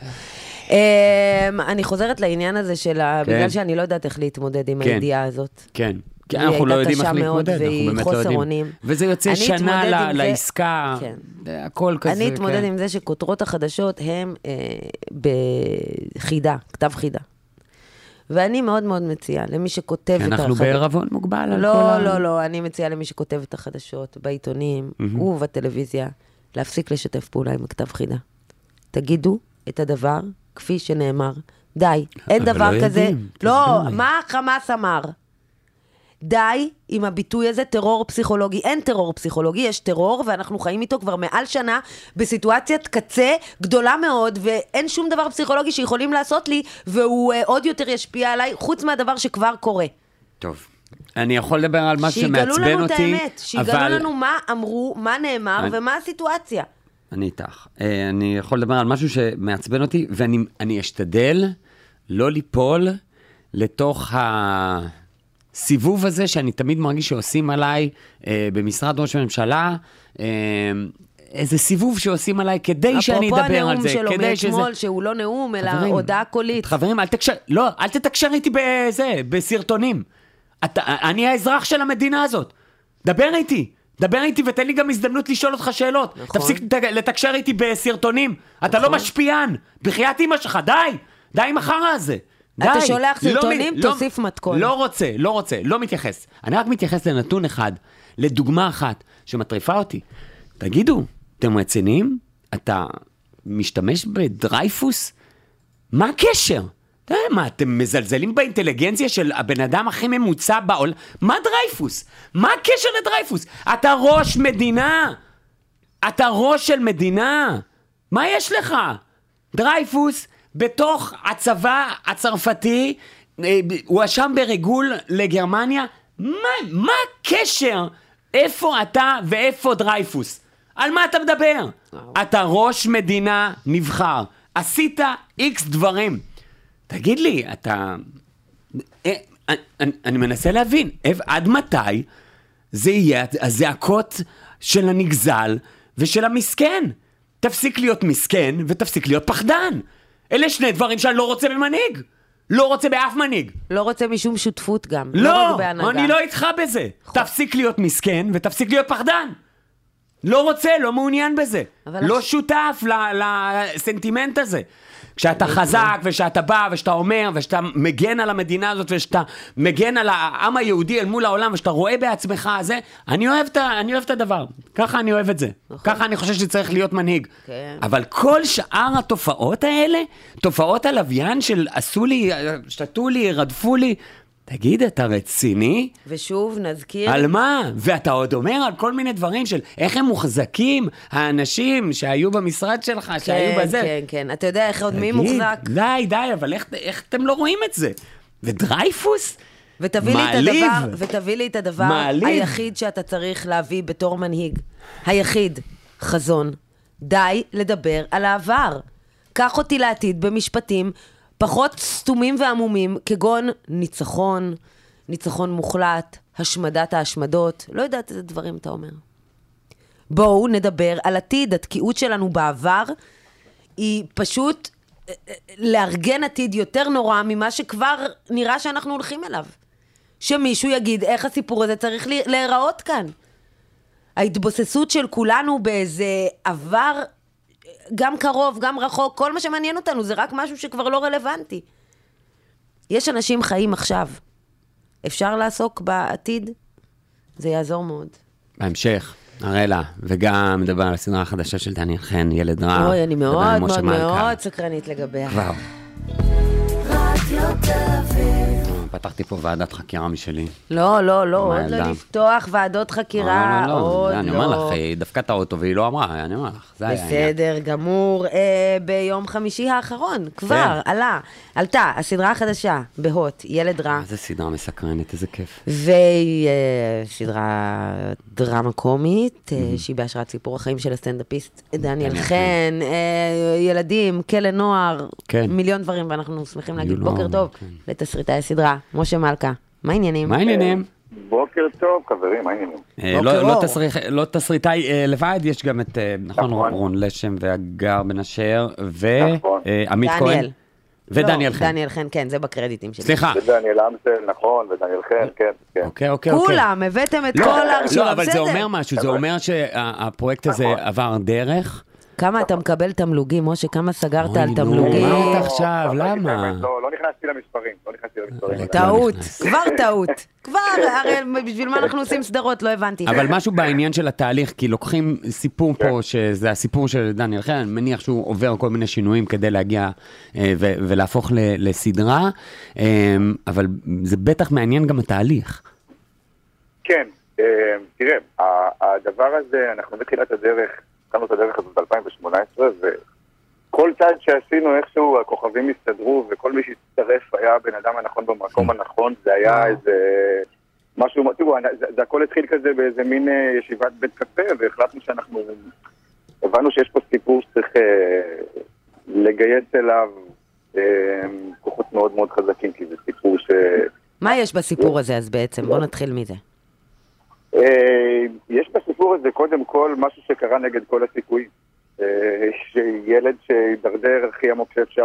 אני חוזרת לעניין הזה של... בגלל שאני לא יודעת איך להתמודד עם הידיעה הזאת. כן. כי אנחנו לא יודעים איך להתמודד, אנחנו באמת לא יודעים. וזה יוצא שנה לעסקה, הכל כזה. אני אתמודד עם זה שכותרות החדשות הם בחידה, כתב חידה. ואני מאוד מאוד מציעה למי שכותב את החדשות. אנחנו בערבון מוגבל. לא, לא, לא, אני מציעה למי שכותב את החדשות בעיתונים ובטלוויזיה, להפסיק לשתף פעולה עם הכתב חידה. תגידו את הדבר כפי שנאמר. די, אין דבר כזה. לא, מה חמאס אמר? די עם הביטוי הזה, טרור פסיכולוגי. אין טרור פסיכולוגי, יש טרור, ואנחנו חיים איתו כבר מעל שנה בסитуציית קצה גדולה מאוד, ואין שום דבר פסיכולוגי שיכולים לעשות לי, והוא uh, עוד יותר ישפיע עליי, חוץ מהדבר שכבר קורה. טוב. אני יכול לדבר על מה שמעצבן אותי, שיגלו לנו את האמת, שיגלו אבל... לנו מה אמרו, מה נאמר אני... ומה הסיטואציה. אני איתך. אני יכול לדבר על משהו שמעצבן אותי, ואני אשתדל לא ליפול לתוך ה... סיבוב הזה שאני תמיד מרגיש שעושים עליי אה, במשרד ראש הממשלה, אה, איזה סיבוב שעושים עליי כדי שאני אדבר על זה. אפרופו הנאום שלו מאתמול, שזה... שהוא לא נאום, אלא חברים, הודעה קולית. חברים, אל תקשר, לא, אל תתקשר איתי בזה, בסרטונים. אתה, אני האזרח של המדינה הזאת. דבר איתי. דבר איתי ותן לי גם הזדמנות לשאול אותך שאלות. נכון. תפסיק לתקשר איתי בסרטונים. אתה נכון. לא משפיען. בחיית אמא שלך, די. די עם החרא הזה. די. אתה שולח סרטונים, לא, תוסיף לא, מתכון. לא רוצה, לא רוצה, לא מתייחס. אני רק מתייחס לנתון אחד, לדוגמה אחת, שמטריפה אותי. תגידו, אתם רציניים? אתה משתמש בדרייפוס? מה הקשר? אתה יודע מה, אתם מזלזלים באינטליגנציה של הבן אדם הכי ממוצע בעול? מה דרייפוס? מה הקשר לדרייפוס? אתה ראש מדינה. אתה ראש של מדינה. מה יש לך? דרייפוס, בתוך הצבא הצרפתי, הוא אשם בריגול לגרמניה. מה, מה הקשר? איפה אתה ואיפה דרייפוס? על מה אתה מדבר? אתה ראש מדינה נבחר. עשית איקס דברים. תגיד לי, אתה... אני, אני מנסה להבין, עד מתי זה יהיה הזעקות של הנגזל ושל המסכן? תפסיק להיות מסכן ותפסיק להיות פחדן. אלה שני דברים שאני לא רוצה במנהיג. לא רוצה באף מנהיג. לא רוצה משום שותפות גם. לא, לא אני לא איתך בזה. תפסיק להיות מסכן ותפסיק להיות פחדן. לא רוצה, לא מעוניין בזה. לא לש... שותף לסנטימנט הזה. כשאתה חזק ושאתה בא ושאתה אומר ושאתה מגן על המדינה הזאת ושאתה מגן על העם היהודי אל מול העולם ושאתה רואה בעצמך הזה, אני אוהב את, אני אוהב את הדבר. ככה אני אוהב את זה. ככה אני חושב שצריך להיות מנהיג. אבל כל שאר התופעות האלה, תופעות הלוויין של עשו לי, שתתו לי, רדפו לי, תגיד, אתה רציני? ושוב, נזכיר... על מה? ואתה עוד אומר על כל מיני דברים של איך הם מוחזקים, האנשים שהיו במשרד שלך, כן, שהיו בזה. כן, כן. אתה יודע איך עוד מי תגיד, מוחזק? די, די, אבל איך, איך אתם לא רואים את זה? ודרייפוס? ותביא לי את מעליב. הדבר, ותביא לי את הדבר מעליב. היחיד שאתה צריך להביא בתור מנהיג. היחיד, חזון. די לדבר על העבר. קח אותי לעתיד במשפטים פחות סתומים ועמומים, כגון ניצחון, ניצחון מוחלט, השמדת ההשמדות. לא יודעת איזה דברים אתה אומר. בואו נדבר על עתיד. התקיעות שלנו בעבר היא פשוט לארגן עתיד יותר נורא ממה שכבר נראה שאנחנו הולכים אליו. שמישהו יגיד איך הסיפור הזה צריך להיראות כאן. ההתבוססות של כולנו באיזה עבר גם קרוב, גם רחוק, כל מה שמעניין אותנו זה רק משהו שכבר לא רלוונטי. יש אנשים חיים עכשיו. אפשר לעסוק בעתיד? זה יעזור מאוד. בהמשך, נראה לה, וגם מדבר על הסדרה החדשה של דניאל חן, ילד רע. אוי, אני מאוד מאוד מאוד סקרנית לגביה. וואו. פתחתי פה ועדת חקירה משלי. לא, לא, לא, עוד לא לפתוח ועדות חקירה, לא, לא, עוד לא. אני אומר לך, היא דווקא את האוטו והיא לא אמרה, אני אומר לך, זה היה העניין. בסדר, גמור. ביום חמישי האחרון, כבר, עלה, עלתה, הסדרה החדשה, בהוט, ילד רע. איזה סדרה מסקרנת, איזה כיף. והיא סדרה דרמה קומית, שהיא בהשראת סיפור החיים של הסטנדאפיסט דניאל חן, ילדים, כלא נוער, מיליון דברים, ואנחנו שמחים להגיד בוקר טוב לתסריטאי הסדרה. משה מלכה, מה העניינים? מה העניינים? בוקר טוב, חברים, מה העניינים? לא תסריטאי לבד, יש גם את, נכון, רון לשם והגר בן אשר, ועמית כהן. ודניאל חן. דניאל חן, כן, זה בקרדיטים שלי. סליחה. ודניאל אמסל, נכון, ודניאל חן, כן, כן. אוקיי, אוקיי. כולם, הבאתם את כל הרשימה, לא, אבל זה אומר משהו, זה אומר שהפרויקט הזה עבר דרך. כמה אתה מקבל תמלוגים, משה? כמה סגרת על תמלוגים? מה אתה עכשיו? למה? לא נכנסתי למספרים, לא נכנסתי למספרים. טעות, כבר טעות. כבר, הרי בשביל מה אנחנו עושים סדרות, לא הבנתי. אבל משהו בעניין של התהליך, כי לוקחים סיפור פה, שזה הסיפור של דניאל חן, אני מניח שהוא עובר כל מיני שינויים כדי להגיע ולהפוך לסדרה, אבל זה בטח מעניין גם התהליך. כן, תראה, הדבר הזה, אנחנו בתחילת הדרך, התחלנו את הדרך הזאת ב-אלפיים שמונה עשרה, וכל צעד שעשינו, איכשהו הכוכבים הסתדרו, וכל מי שהצטרף היה הבן אדם הנכון במקום הנכון, זה היה איזה משהו, תראו, זה, זה הכל התחיל כזה באיזה מין ישיבת בית קפה, והחלטנו שאנחנו, הבנו שיש פה סיפור שצריך אה, לגייס אליו אה, כוחות מאוד מאוד חזקים, כי זה סיפור ש... מה יש בסיפור הזה אז בעצם? בוא נתחיל מזה. יש בסיפור הזה קודם כל משהו שקרה נגד כל הסיכויים. שילד שהידרדר הכי עמוק שאפשר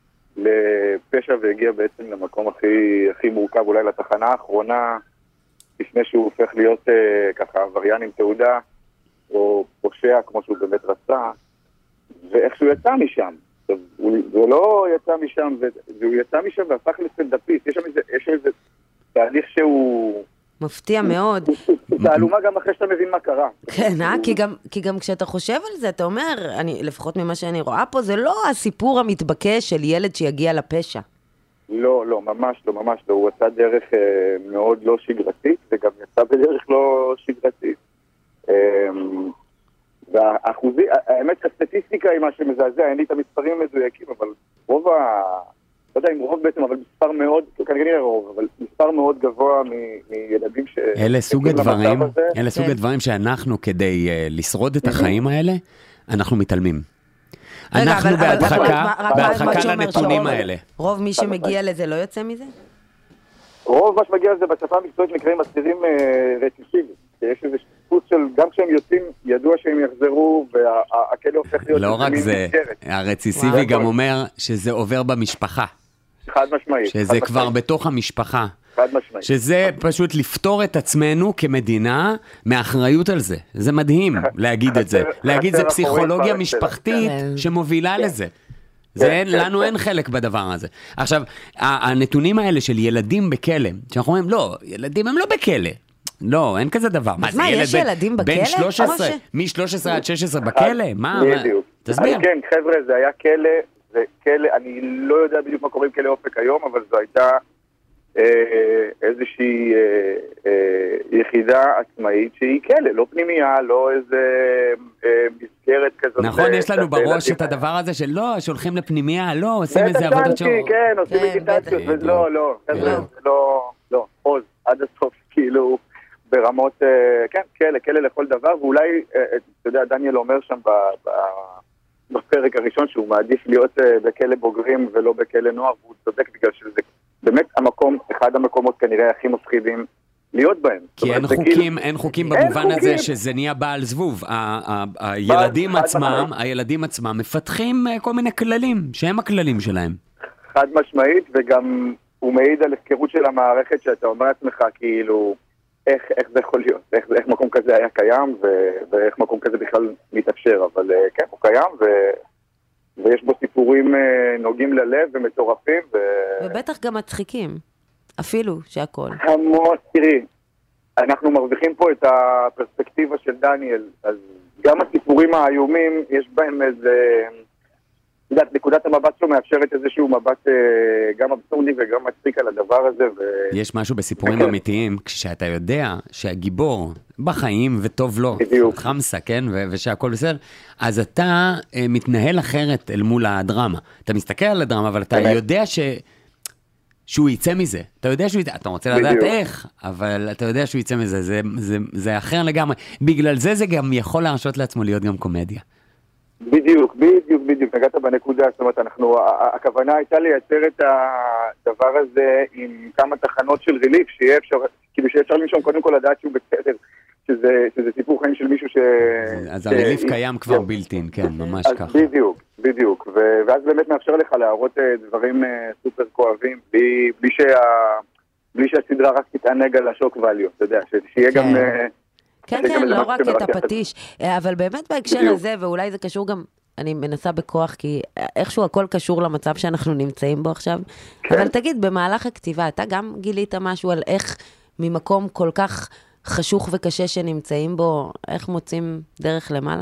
לפשע והגיע בעצם למקום הכי, הכי מורכב, אולי לתחנה האחרונה לפני שהוא הופך להיות אה, ככה עבריין עם תעודה, או פושע כמו שהוא באמת רצה, ואיך שהוא יצא משם. טוב, הוא, הוא לא יצא משם, והוא יצא משם והפך לסטנדאפיסט. יש שם איזה, יש שם איזה תהליך שהוא... מפתיע מאוד. הוא תעלומה גם אחרי שאתה מבין מה קרה. כן, אה? כי גם, כי גם כשאתה חושב על זה, אתה אומר, אני, לפחות ממה שאני רואה פה, זה לא הסיפור המתבקש של ילד שיגיע לפשע. לא, לא, ממש לא, ממש לא. הוא יצא דרך אה, מאוד לא שגרתית, וגם יצא בדרך לא שגרתית. אה, והאחוזי, האמת, הסטטיסטיקה היא מה שמזעזע, אין לי את המספרים המדויקים, אבל רוב ה... לא יודע אם רוב בעצם, אבל מספר מאוד, כנראה רוב, אבל מספר מאוד גבוה מילדים ש... אלה סוג הדברים, אלה סוג הדברים שאנחנו, כדי לשרוד את החיים האלה, אנחנו מתעלמים. אנחנו בהדחקה, בהדחקה לנתונים האלה. רוב מי שמגיע לזה לא יוצא מזה? רוב מה שמגיע לזה בשפה המקצועית נקראים אסירים רצידיביסטים. יש איזה שפוט של, גם כשהם יוצאים, ידוע שהם יחזרו, והכלא הופך להיות... לא רק זה, הרצידיביסטי גם אומר שזה עובר במשפחה. חד משמעית. שזה כבר בתוך המשפחה. חד משמעית. שזה פשוט לפתור את עצמנו כמדינה מאחריות על זה. זה מדהים להגיד את זה. להגיד זה פסיכולוגיה משפחתית שמובילה לזה. לנו אין חלק בדבר הזה. עכשיו, הנתונים האלה של ילדים בכלא, שאנחנו אומרים, לא, ילדים הם לא בכלא. לא, אין כזה דבר. אז מה, יש ילדים בכלא? בין שלוש עשרה, מ-שלוש עשרה עד שש עשרה בכלא? מה? תסביר. כן, חבר'ה, זה היה כלא, זה כלא, אני לא יודע בדיוק מה קוראים כלא אופק היום, אבל זו הייתה איזושהי יחידה עצמאית שהיא כלא, לא פנימייה, לא איזה מסגרת כזאת. נכון, יש לנו בראש את הדבר הזה של לא, שהולכים לפנימייה, לא, עושים איזה עבודות שעות. כן, עושים מדיטציות, לא, לא, לא, לא, עוז, עד הסוף, כאילו, ברמות, כן, כלא, כלא לכל דבר, ואולי, אתה יודע, דניאל אומר שם בפרק הראשון שהוא מעדיף להיות בכלא בוגרים ולא בכלא נוער, והוא צודק בגלל שזה באמת המקום, אחד המקומות כנראה הכי מפחידים להיות בהם. כי אין חוקים, אין חוקים במובן הזה שזה נהיה בעל זבוב. הילדים עצמם, הילדים עצמם מפתחים כל מיני כללים, שהם הכללים שלהם. חד משמעית, וגם הוא מעיד על הפקרות של המערכת שאתה אומר לעצמך כאילו, איך, איך זה יכול להיות, איך, איך מקום כזה היה קיים, ואיך מקום כזה בכלל מתאפשר, אבל כן, הוא קיים, ו... ויש בו סיפורים נוגעים ללב ומטורפים. ו... ובטח גם מצחיקים, אפילו שהכל. המון, תראי, אנחנו מרוויחים פה את הפרספקטיבה של דניאל, אז גם הסיפורים האיומים, יש בהם איזה, יודעת, נקודת המבט שלו מאפשרת איזשהו מבט גם אבסורדי וגם מצחיק על הדבר הזה. ו... יש משהו בסיפורים אמיתיים, כשאתה יודע שהגיבור בחיים וטוב לו, חמסה, כן, ו- ושהכל בסדר, אז אתה uh, מתנהל אחרת אל מול הדרמה. אתה מסתכל על הדרמה, אבל אתה יודע ש... שהוא יצא מזה. אתה יודע שהוא יצא, אתה רוצה לדעת בדיוק. איך, אבל אתה יודע שהוא יצא מזה, זה, זה, זה אחר לגמרי. בגלל זה זה גם יכול להרשות לעצמו להיות גם קומדיה. בדיוק, בדיוק, בדיוק, נגעת בנקודה, זאת אומרת, אנחנו, הכוונה הייתה לייצר את הדבר הזה עם כמה תחנות של ריליף, שיהיה אפשר, כאילו שאפשר למשום קודם כל לדעת שהוא בסדר, שזה, שזה סיפור חיים של מישהו ש... אז הריליף קיים כבר בילטין, כן, ממש ככה. בדיוק, בדיוק, ואז באמת מאפשר לך להראות דברים סופר כואבים, בלי שה... בלי שהסדרה רק תתענג על השוק ואליו, אתה יודע, שיהיה גם... כן, כן, לא רק את הפטיש, אבל באמת בהקשר הזה, ואולי זה קשור גם, אני מנסה בכוח, כי איכשהו הכל קשור למצב שאנחנו נמצאים בו עכשיו, אבל תגיד, במהלך הכתיבה, אתה גם גילית משהו על איך ממקום כל כך חשוך וקשה שנמצאים בו, איך מוצאים דרך למעלה?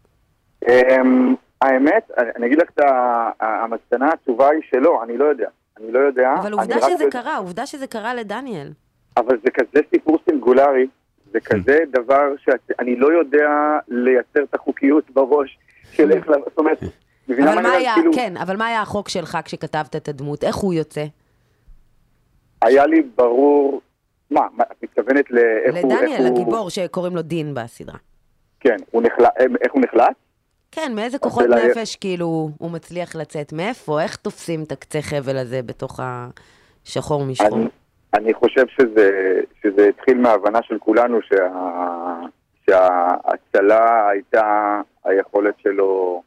האמת, אני אגיד לך, המסקנה התשובה היא שלא, אני לא יודע, אני לא יודע. אבל עובדה שזה קרה, עובדה שזה קרה לדניאל. אבל זה כזה סיפור סינגולרי, זה כזה דבר שאני לא יודע לייצר את החוקיות בראש של איך, זאת אומרת, אבל מה היה, כן, אבל מה היה החוק שלך כשכתבת את הדמות? איך הוא יוצא? היה לי ברור, מה, את מתכוונת לאיך הוא... לדניאל, הגיבור שקוראים לו דין בסדרה. כן, איך הוא נחלט? כן, מאיזה כוחות נפש כאילו הוא מצליח לצאת? מאיפה? איך תופסים את הקצה חבל הזה בתוך השחור משחור? אני חושב שזה, שזה התחיל מההבנה של כולנו שה, שההצלה הייתה היכולת שלו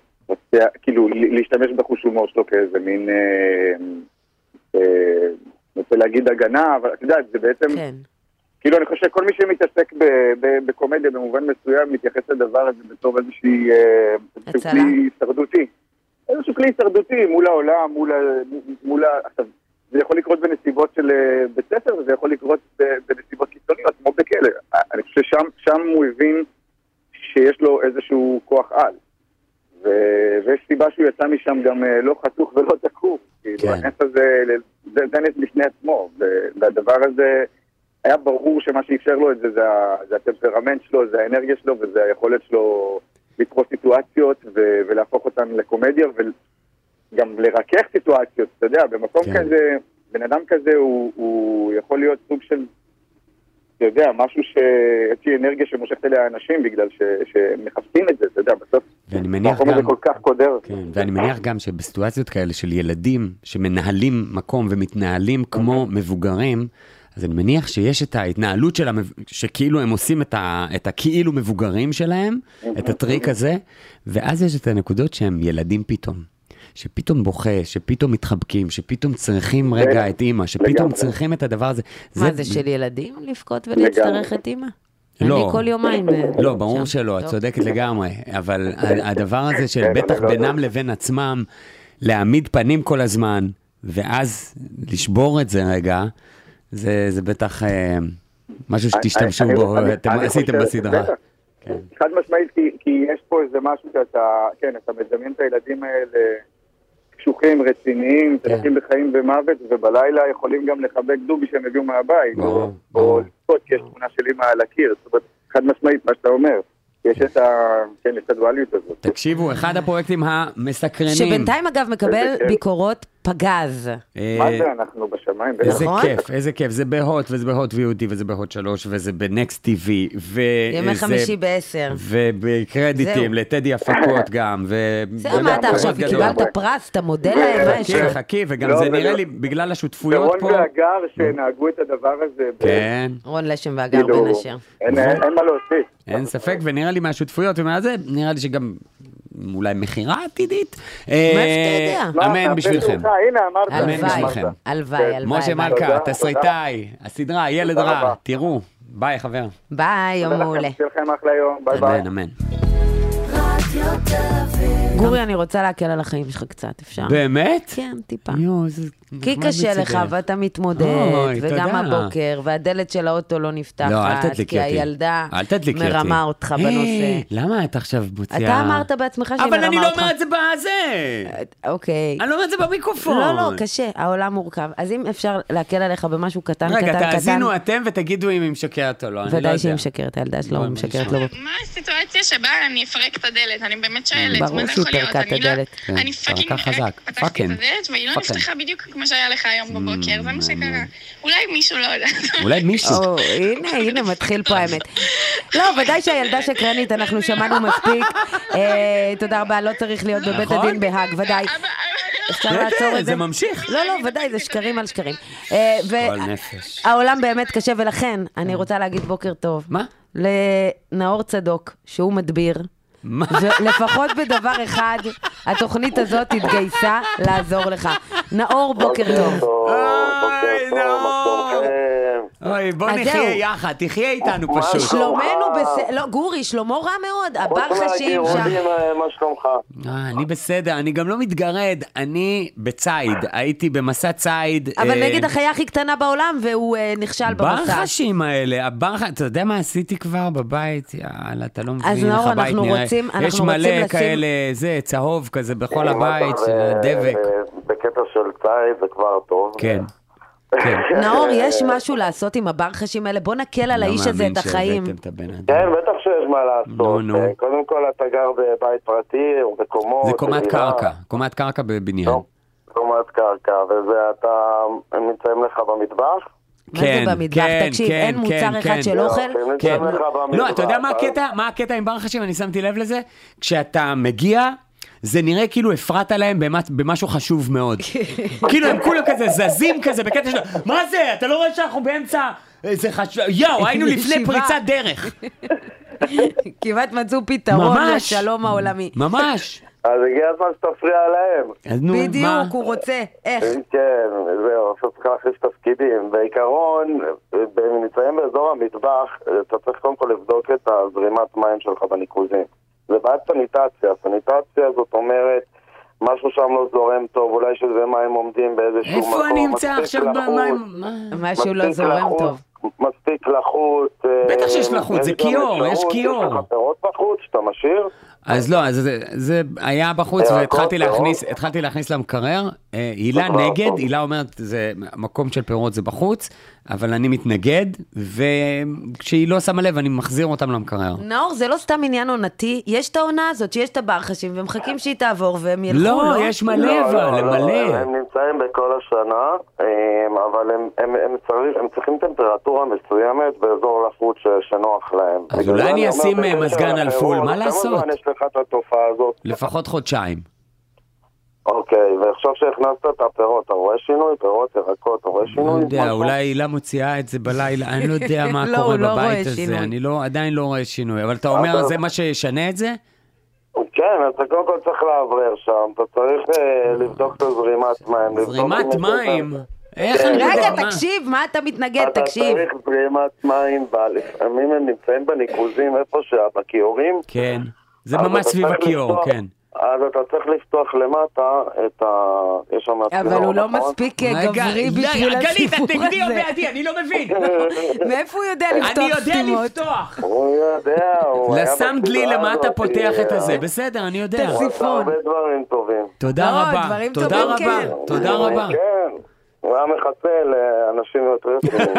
לפצע, כאילו להשתמש בחוש הומור שלו כאיזה מין אה, אה, רוצה להגיד הגנה, אבל את יודעת, זה בעצם, כן. כאילו אני חושב שכל מי שמתעסק בקומדיה במובן מסוים, מתייחס לדבר הזה בתור איזושהי כלי הישרדותי. איזשהו כלי הישרדותי מול העולם, מול ה... עכשיו, זה יכול לקרות בנסיבות של בית ספר, וזה יכול לקרות בנסיבות קיצוניות, כמו בכלא. אני חושב ששם הוא הבין שיש לו איזשהו כוח על. ויש סיבה שהוא יצא משם גם לא חתוך ולא תקוף. כאילו, הנס הזה, זה נס בפני עצמו. והדבר הזה, היה ברור שמה שאפשר לו את זה, זה הטמפרמנט שלו, זה האנרגיה שלו, וזה היכולת שלו לקרוא סיטואציות ולהפוך אותן לקומדיה, וגם לרכך סיטואציות, אתה יודע, במקום כזה, בן אדם כזה הוא יכול להיות סוג של, אתה יודע, משהו שאיזושהי אנרגיה שמושכת אליה אנשים, בגלל שמחפשים את זה, אתה יודע, בסוף, המקום הזה כל כך קודר. ואני מניח גם שבסיטואציות כאלה של ילדים שמנהלים מקום ומתנהלים כמו מבוגרים, אז אני מניח שיש את ההתנהלות של המב... שכאילו הם עושים את, ה... את הכאילו מבוגרים שלהם, את הטריק הזה, ואז יש את הנקודות שהם ילדים פתאום. שפתאום בוכה, שפתאום מתחבקים, שפתאום צריכים רגע את אמא, שפתאום צריכים את הדבר הזה. מה זה של ילדים לפקוט ולהצטרך את אמא? לא, אני כל יומיים... לא, ברור שלא, את צודקת לגמרי, אבל הדבר הזה של בטח בינם לבין עצמם, להעמיד פנים כל הזמן, ואז לשבור את זה רגע, זה, זה בטח אה, משהו שתשתמשו בו, אתם עשיתם בסדרה. חד משמעית, כי, כי יש פה איזה משהו שאתה, כן, אתה מדמיין את הילדים האלה קשוחים, רציניים, תלכים בחיים ומוות, ובלילה יכולים גם לחבק דובי שהם הביאו מהבית, או, או לצפות, כי יש תמונה שלי מעל הקיר, זאת אומרת, חד משמעית, מה שאתה אומר. יש את ה... כן, יש את הדואליות הזאת. תקשיבו, אחד הפרויקטים המסקרנים... שבינתיים אגב מקבל ביקורות פגז. מה זה? אנחנו בשמיים. איזה כיף, איזה כיף. זה בהוט, וזה בהוט וי או די, וזה בהוט שלוש, וזה בנקסט טי וי, ימי חמישי בעשר. ובקרדיטים, לטדי הפקות גם, זהו, מה אתה עכשיו, קיבלת פרס, אתה מודה להם, מה יש לך? חכי, וגם זה נראה לי, בגלל השותפויות פה... רון והגר שנהגו את הדבר הזה... כן. רון לשם והגר בן אשר. אין מה להוסיף. אין ספק, ונראה לי מהשותפויות ומה זה, נראה לי שגם אולי מחירה עתידית. מה שאתה יודע? אמן בשבילכם. הנה, אמרת. אמן בשבילכם. הלוואי, הלוואי. משה מלכה, תסריטאי, הסדרה, ילד רע, תראו. ביי, חבר. ביי, יום מעולה. שלכם אחלה יום, ביי ביי. אמן, אמן. גורי, אני רוצה להקל על החיים שלך קצת, אפשר? באמת? כן, טיפה. יו, זה... כי קשה לך, ואתה מתמודד, וגם הבוקר, והדלת של האוטו לא נפתחת, כי הילדה מרמה אותך בנושא. למה את עכשיו מוציאה? אתה אמרת בעצמך שהיא מרמה אותך. אבל אני לא אומר את זה בזה. אוקיי. אני לא אומר את זה במיקרופון. לא, לא, קשה, העולם מורכב. אז אם אפשר להקל עליך במשהו קטן, קטן, קטן. רגע, תאזינו אתם ותגידו אם היא משקרת או לא. ודאי שהיא משקרת, הילדה שלו משקרת לו. מה הסיטואציה שבה אני אפרק את הדלת? אני באמת שואלת. ברור שהיא פרקה את הדלת. אני פאקינג פתחתי את הדלת, והיא לא נפתחה בדיוק כמו שהיה לך היום בבוקר, זה מה שקרה. אולי מישהו לא יודע. אולי מישהו. הנה, הנה, מתחיל פה האמת. לא, ודאי שהילדה שקרנית, אנחנו שמענו מספיק. תודה רבה, לא צריך להיות בבית הדין בהאג, ודאי. אפשר לעצור את זה. זה ממשיך. לא, לא, ודאי, זה שקרים על שקרים. כל נפש. העולם באמת קשה, ולכן אני רוצה להגיד בוקר טוב. מה? לנאור צדוק, שהוא מדביר. ולפחות בדבר אחד, התוכנית הזאת התגייסה לעזור לך. נאור, בוקר טוב. אוי, נאור. אוי, בוא נחיה יחד, תחיה איתנו פשוט. שלומנו בסדר, לא, גורי, שלמה רע מאוד, הבר חשים שם. מה שלומך? אני בסדר, אני גם לא מתגרד, אני בצייד, הייתי במסע צייד. אבל נגיד החיה הכי קטנה בעולם, והוא נכשל במסע. בר חשים האלה, אתה יודע מה עשיתי כבר בבית? יאללה, אתה לא מבין איך הבית נראה. יש מלא כאלה, זה צהוב כזה בכל הבית, דבק. בקטע של צייד זה כבר טוב. כן. נאור, יש משהו לעשות עם הברחשים האלה? בוא נקל על האיש הזה את החיים. כן, בטח שיש מה לעשות. קודם כל אתה גר בבית פרטי או בקומות. זה קומת קרקע, קומת קרקע בבניין. קומת קרקע, וזה אתה נמצאים לך במטבח? מה זה במטבח? תקשיב, אין מוצר אחד של אוכל? כן. לא, אתה יודע מה הקטע עם ברחשים? אני שמתי לב לזה. כשאתה מגיע... זה נראה כאילו הפרעת להם במשהו חשוב מאוד. כאילו הם כולם כזה זזים כזה בקטע שלו, מה זה? אתה לא רואה שאנחנו באמצע... זה חשוב... יאו, היינו לפני פריצת דרך. כמעט מצאו פתרון לשלום העולמי. ממש. אז הגיע הזמן שתפריע להם. בדיוק, הוא רוצה. איך? כן, זהו, עכשיו צריך להחליף תפקידים. בעיקרון, נמצאים באזור המטבח, אתה צריך קודם כל לבדוק את הזרימת מים שלך בניקוזים. זה בעד סניטציה. סניטציה זאת אומרת, משהו שם לא זורם טוב, אולי שזה מים עומדים באיזשהו מקום. איפה אני אמצא עכשיו במים? משהו לא זורם טוב. מספיק לחוץ. בטח שיש לחוץ, זה קיור, יש קיור. יש לך פירות בחוץ שאתה משאיר? אז לא, אז זה, זה היה בחוץ והתחלתי להכניס, התחלתי להכניס למקרר. הילה נגד, הילה אומרת, זה מקום של פירות זה בחוץ, אבל אני מתנגד, וכשהיא לא שמה לב, אני מחזיר אותם למקרר. נאור, זה לא סתם עניין עונתי, יש את העונה הזאת, שיש את הברחשים, ומחכים שהיא תעבור, והם ילכו, לא? לא, יש מלא, אבל, למלא. הם נמצאים בכל השנה, אבל הם צריכים טמפרטורה מסוימת באזור לחוץ שנוח להם. אז אולי אני אשים מזגן על פול, מה לעשות? כמה זמן יש לך את התופעה הזאת? לפחות חודשיים. אוקיי, ועכשיו שהכנסת את הפירות, אתה רואה שינוי? פירות, ירקות, אתה רואה שינוי? לא יודע, אולי הילה מוציאה את זה בלילה, אני לא יודע מה קורה בבית הזה, אני עדיין לא רואה שינוי, אבל אתה אומר, זה מה שישנה את זה? כן, אז אתה קודם כל צריך לעברר שם, אתה צריך לבדוק את הזרימת מים. זרימת מים? רגע, תקשיב, מה אתה מתנגד, תקשיב. אתה צריך זרימת מים, לפעמים הם נמצאים בניקוזים איפה שבכיורים. כן, זה ממש סביב הכיור, כן. אז אתה צריך לפתוח למטה את ה... יש שם... אבל הוא לא מספיק גברי בשביל הסיפור הזה. גלית, את נגדי או בעדי, אני לא מבין. מאיפה הוא יודע לפתוח סתימות? אני יודע לפתוח. הוא יודע, הוא היה... לשם דלי למטה פותח את הזה, בסדר, אני יודע. את הסיפון. הרבה דברים טובים. תודה רבה, תודה רבה, תודה רבה. כן. הוא היה מחצה לאנשים יותר יוצאים.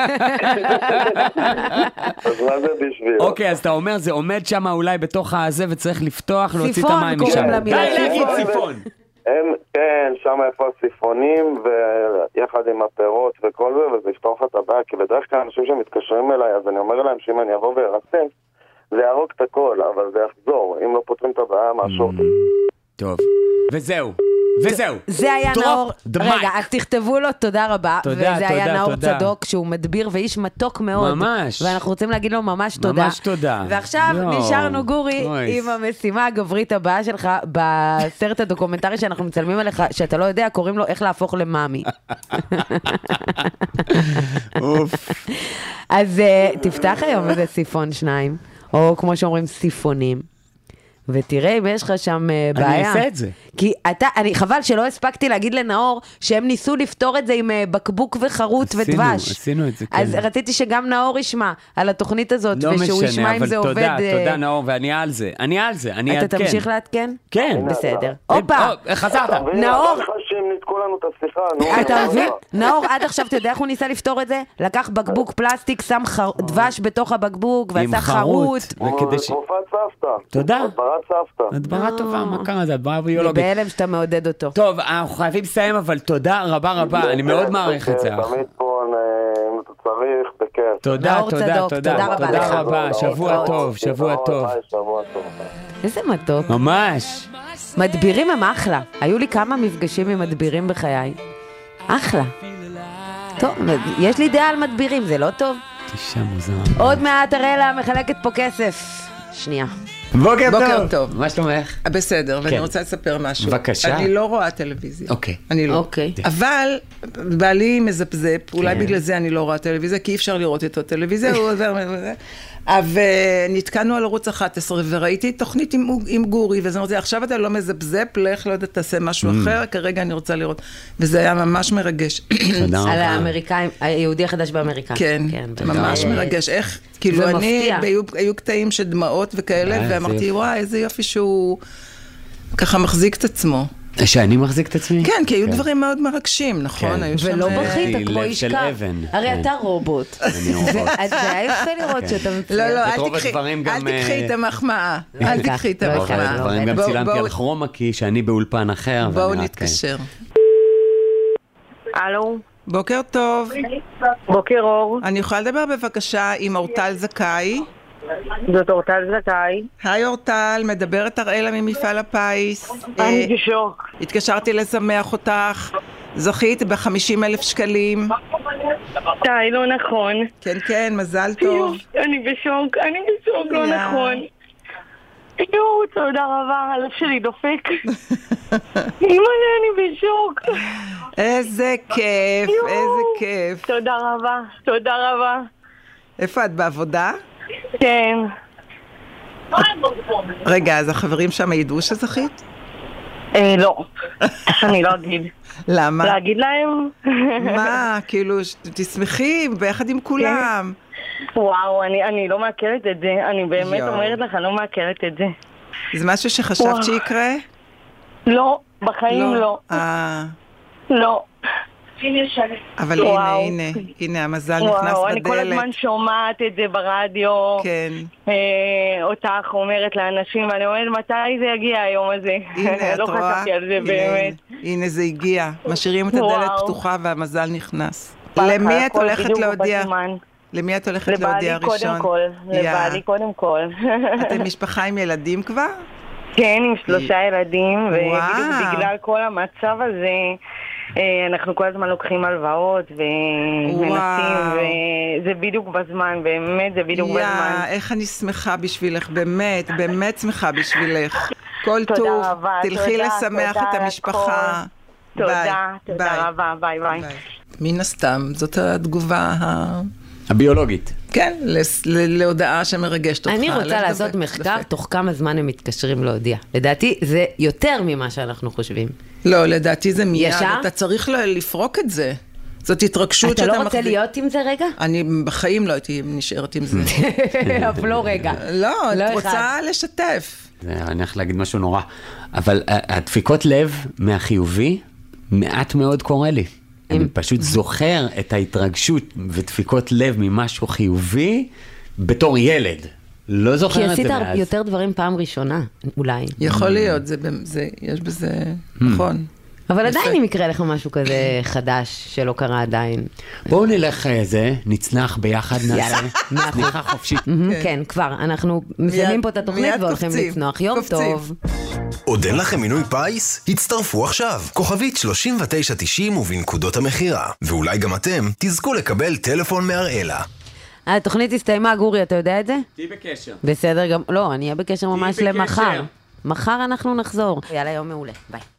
אז מה זה בשביל? אוקיי, אז אתה אומר, זה עומד שם אולי בתוך הזה וצריך לפתוח, להוציא את המים משם. סיפון, קוראים לה להגיד סיפון. כן, שם איפה הסיפונים, ויחד עם הפירות וכל זה, וזה יפתוח את הבעיה, כי בדרך כלל אנשים שמתקשרים אליי, אז אני אומר להם שאם אני אבוא וירסם, זה ירוג את הכל, אבל זה יחזור. אם לא פותרים את הבעיה, משהו. טוב, וזהו. וזהו. זה היה נאור, רגע, אז תכתבו לו תודה רבה, תודה, וזה היה תודה, נאור תודה. צדוק, שהוא מדביר ואיש מתוק מאוד. ממש. ואנחנו רוצים להגיד לו ממש תודה. ממש תודה. ועכשיו יו. נשארנו גורי אוי. עם המשימה הגברית הבאה שלך, בסרט הדוקומנטרי שאנחנו מצלמים עליך, שאתה לא יודע, קוראים לו איך להפוך למאמי. אוף. אז uh, תפתח היום איזה סיפון שניים, או כמו שאומרים סיפונים. ותראה אם יש לך שם uh, בעיה. אני אעשה את זה. כי אתה, אני, חבל שלא הספקתי להגיד לנאור שהם ניסו לפתור את זה עם uh, בקבוק וחרוט עשינו, ודבש. עשינו את זה, כן. אז רציתי שגם נאור ישמע על התוכנית הזאת, לא ושהוא ישמע משנה, אם זה אבל עובד. תודה, uh... תודה נאור, ואני על זה. אני על זה, אני אעדכן. אתה תמשיך לעדכן? כן. בסדר. הופה. חזרת. נאור. ניתקו לנו את השיחה, נו. אתה מבין? נאור, עד עכשיו, אתה יודע איך הוא ניסה לפתור את זה? לקח בקבוק פלסטיק, שם דבש בתוך הבקבוק, ועשה חרוט. תרופת סבתא. תודה. הדברת סבתא. הדברה טובה, מה קרה? זה הדברה ביולוגית. בהלם שאתה מעודד אותו. טוב, אנחנו חייבים לסיים, אבל תודה רבה רבה, אני מאוד מעריך את זה. תמיד פה, אם אתה צריך, בכיף. תודה, נאור תודה, צדוק, תודה. תודה רבה לך. תודה רבה, שבוע טוב, שבוע טוב. שבוע טוב. איזה מתוק. ממש. מדבירים הם אחלה. היו לי כמה מפגשים עם מדבירים בחיי. אחלה. טוב, יש לי דעה על מדבירים, זה לא טוב? תשע מוזר. עוד מעט אראלה מחלקת פה כסף. שנייה. בוקר טוב. בוקר טוב. מה שלומך? בסדר, ואני רוצה לספר משהו. בבקשה. אני לא רואה טלוויזיה. אוקיי. אני לא. אוקיי. אבל בעלי מזפזפ, אולי בגלל זה אני לא רואה טלוויזיה, כי אי אפשר לראות את הטלוויזיה, הוא עובר מזה. ונתקענו על ערוץ אחת עשרה, וראיתי תוכנית עם, עם גורי, וזה אומר, עכשיו אתה לא מזפזפ, לך, לא יודעת, תעשה משהו אחר, כרגע אני רוצה לראות. וזה היה ממש מרגש. תודה רבה. על האמריקאים, היהודי החדש באמריקה. כן, ממש מרגש. איך, כאילו אני, היו קטעים של דמעות וכאלה, ואמרתי, וואי, איזה יופי שהוא ככה מחזיק את עצמו. שאני מחזיק את עצמי? כן, כי היו דברים מאוד מרגשים, נכון? ולא בכית, כמו איש קר. הרי אתה רובוט. אני רובוט. אז זה היה יפה לראות שאתה מצליח. לא, לא, אל תקחי את המחמאה. אל תקחי את המחמאה. דברים גם צילמתי על כרומה, כי שאני באולפן אחר. בואו נתקשר. הלו. בוקר טוב. בוקר אור. אני יכולה לדבר בבקשה עם אורטל זכאי? זאת אורטל זכאי. היי אורטל, מדברת אראלה ממפעל הפיס. אני בשוק. התקשרתי לשמח אותך. זכית ב-חמישים אלף שקלים. די, לא נכון. כן, כן, מזל טוב. אני בשוק, אני בשוק, לא נכון. יואו, תודה רבה, הלב שלי דופק. אימא, אני בשוק. איזה כיף, איזה כיף. תודה רבה, תודה רבה. איפה את, בעבודה? כן. רגע, אז החברים שם ידעו שזכית? אה, לא. אני לא אגיד. למה? להגיד להם? מה, כאילו, תשמחי ביחד עם כולם. וואו, אני, אני לא מעכלת את זה. אני באמת אומרת לך, אני לא מעכלת את זה. זה משהו שחשבת שיקרה? לא, בחיים לא. אה. לא. אבל הנה, הנה, הנה, המזל נכנס בדלת. וואו, אני כל הזמן שומעת את זה ברדיו. כן. אותך אומרת לאנשים, ואני אומרת, מתי זה יגיע היום הזה? הנה, את רואה? לא חשבתי על זה באמת. הנה, זה הגיע. משאירים את הדלת פתוחה והמזל נכנס. למי את הולכת להודיע? למי את הולכת להודיע ראשון? לבעלי קודם כל. לבעלי קודם כל. אתם משפחה עם ילדים כבר? כן, עם שלושה ילדים, ובדיוק בגלל כל המצב הזה, אנחנו כל הזמן לוקחים הלוואות ומנסים, וזה בדיוק בזמן, באמת זה בדיוק בזמן. איך אני שמחה בשבילך, באמת, באמת שמחה בשבילך. כל טוב, תלכי לשמח את המשפחה. תודה, תודה רבה, ביי ביי. מן הסתם, זאת התגובה ה... הביולוגית. כן, להודעה שמרגשת אותך. אני רוצה לעשות מחקר, תוך כמה זמן הם מתקשרים להודיע. לדעתי זה יותר ממה שאנחנו חושבים. לא, לדעתי זה מיד. ישר? אתה צריך לפרוק את זה. זאת התרגשות שאתה מחזיק. אתה לא רוצה להיות עם זה רגע? אני בחיים לא הייתי נשארת עם זה. אף לא רגע. לא, את רוצה לשתף. אני הולך להגיד משהו נורא. אבל הדפיקות לב מהחיובי, מעט מאוד קורה לי. אני פשוט זוכר את ההתרגשות ודפיקות לב ממשהו חיובי בתור ילד. לא זוכר את זה מאז. כי עשית יותר דברים פעם ראשונה, אולי. יכול להיות, זה, זה, יש בזה, נכון. אבל עדיין אם יקרה לך משהו כזה חדש שלא קרה עדיין. בואו נלך זה, נצנח ביחד נעשה. צניחה חופשית. כן, כבר. אנחנו מסיימים פה את התוכנית והולכים לצנוח. יום טוב. עוד אין לכם מינוי פייס? הצטרפו עכשיו. כוכבית שלושים ותשע תשעים ובנקודות המחירה. ואולי גם אתם תזכו לקבל טלפון מהראלה. התוכנית הסתיימה, גורי, אתה יודע את זה? תהי בקשר. בסדר גם, לא, אני אהיה בקשר ממש למחר. מחר אנחנו נחזור. יאללה, יום מעולה. ביי.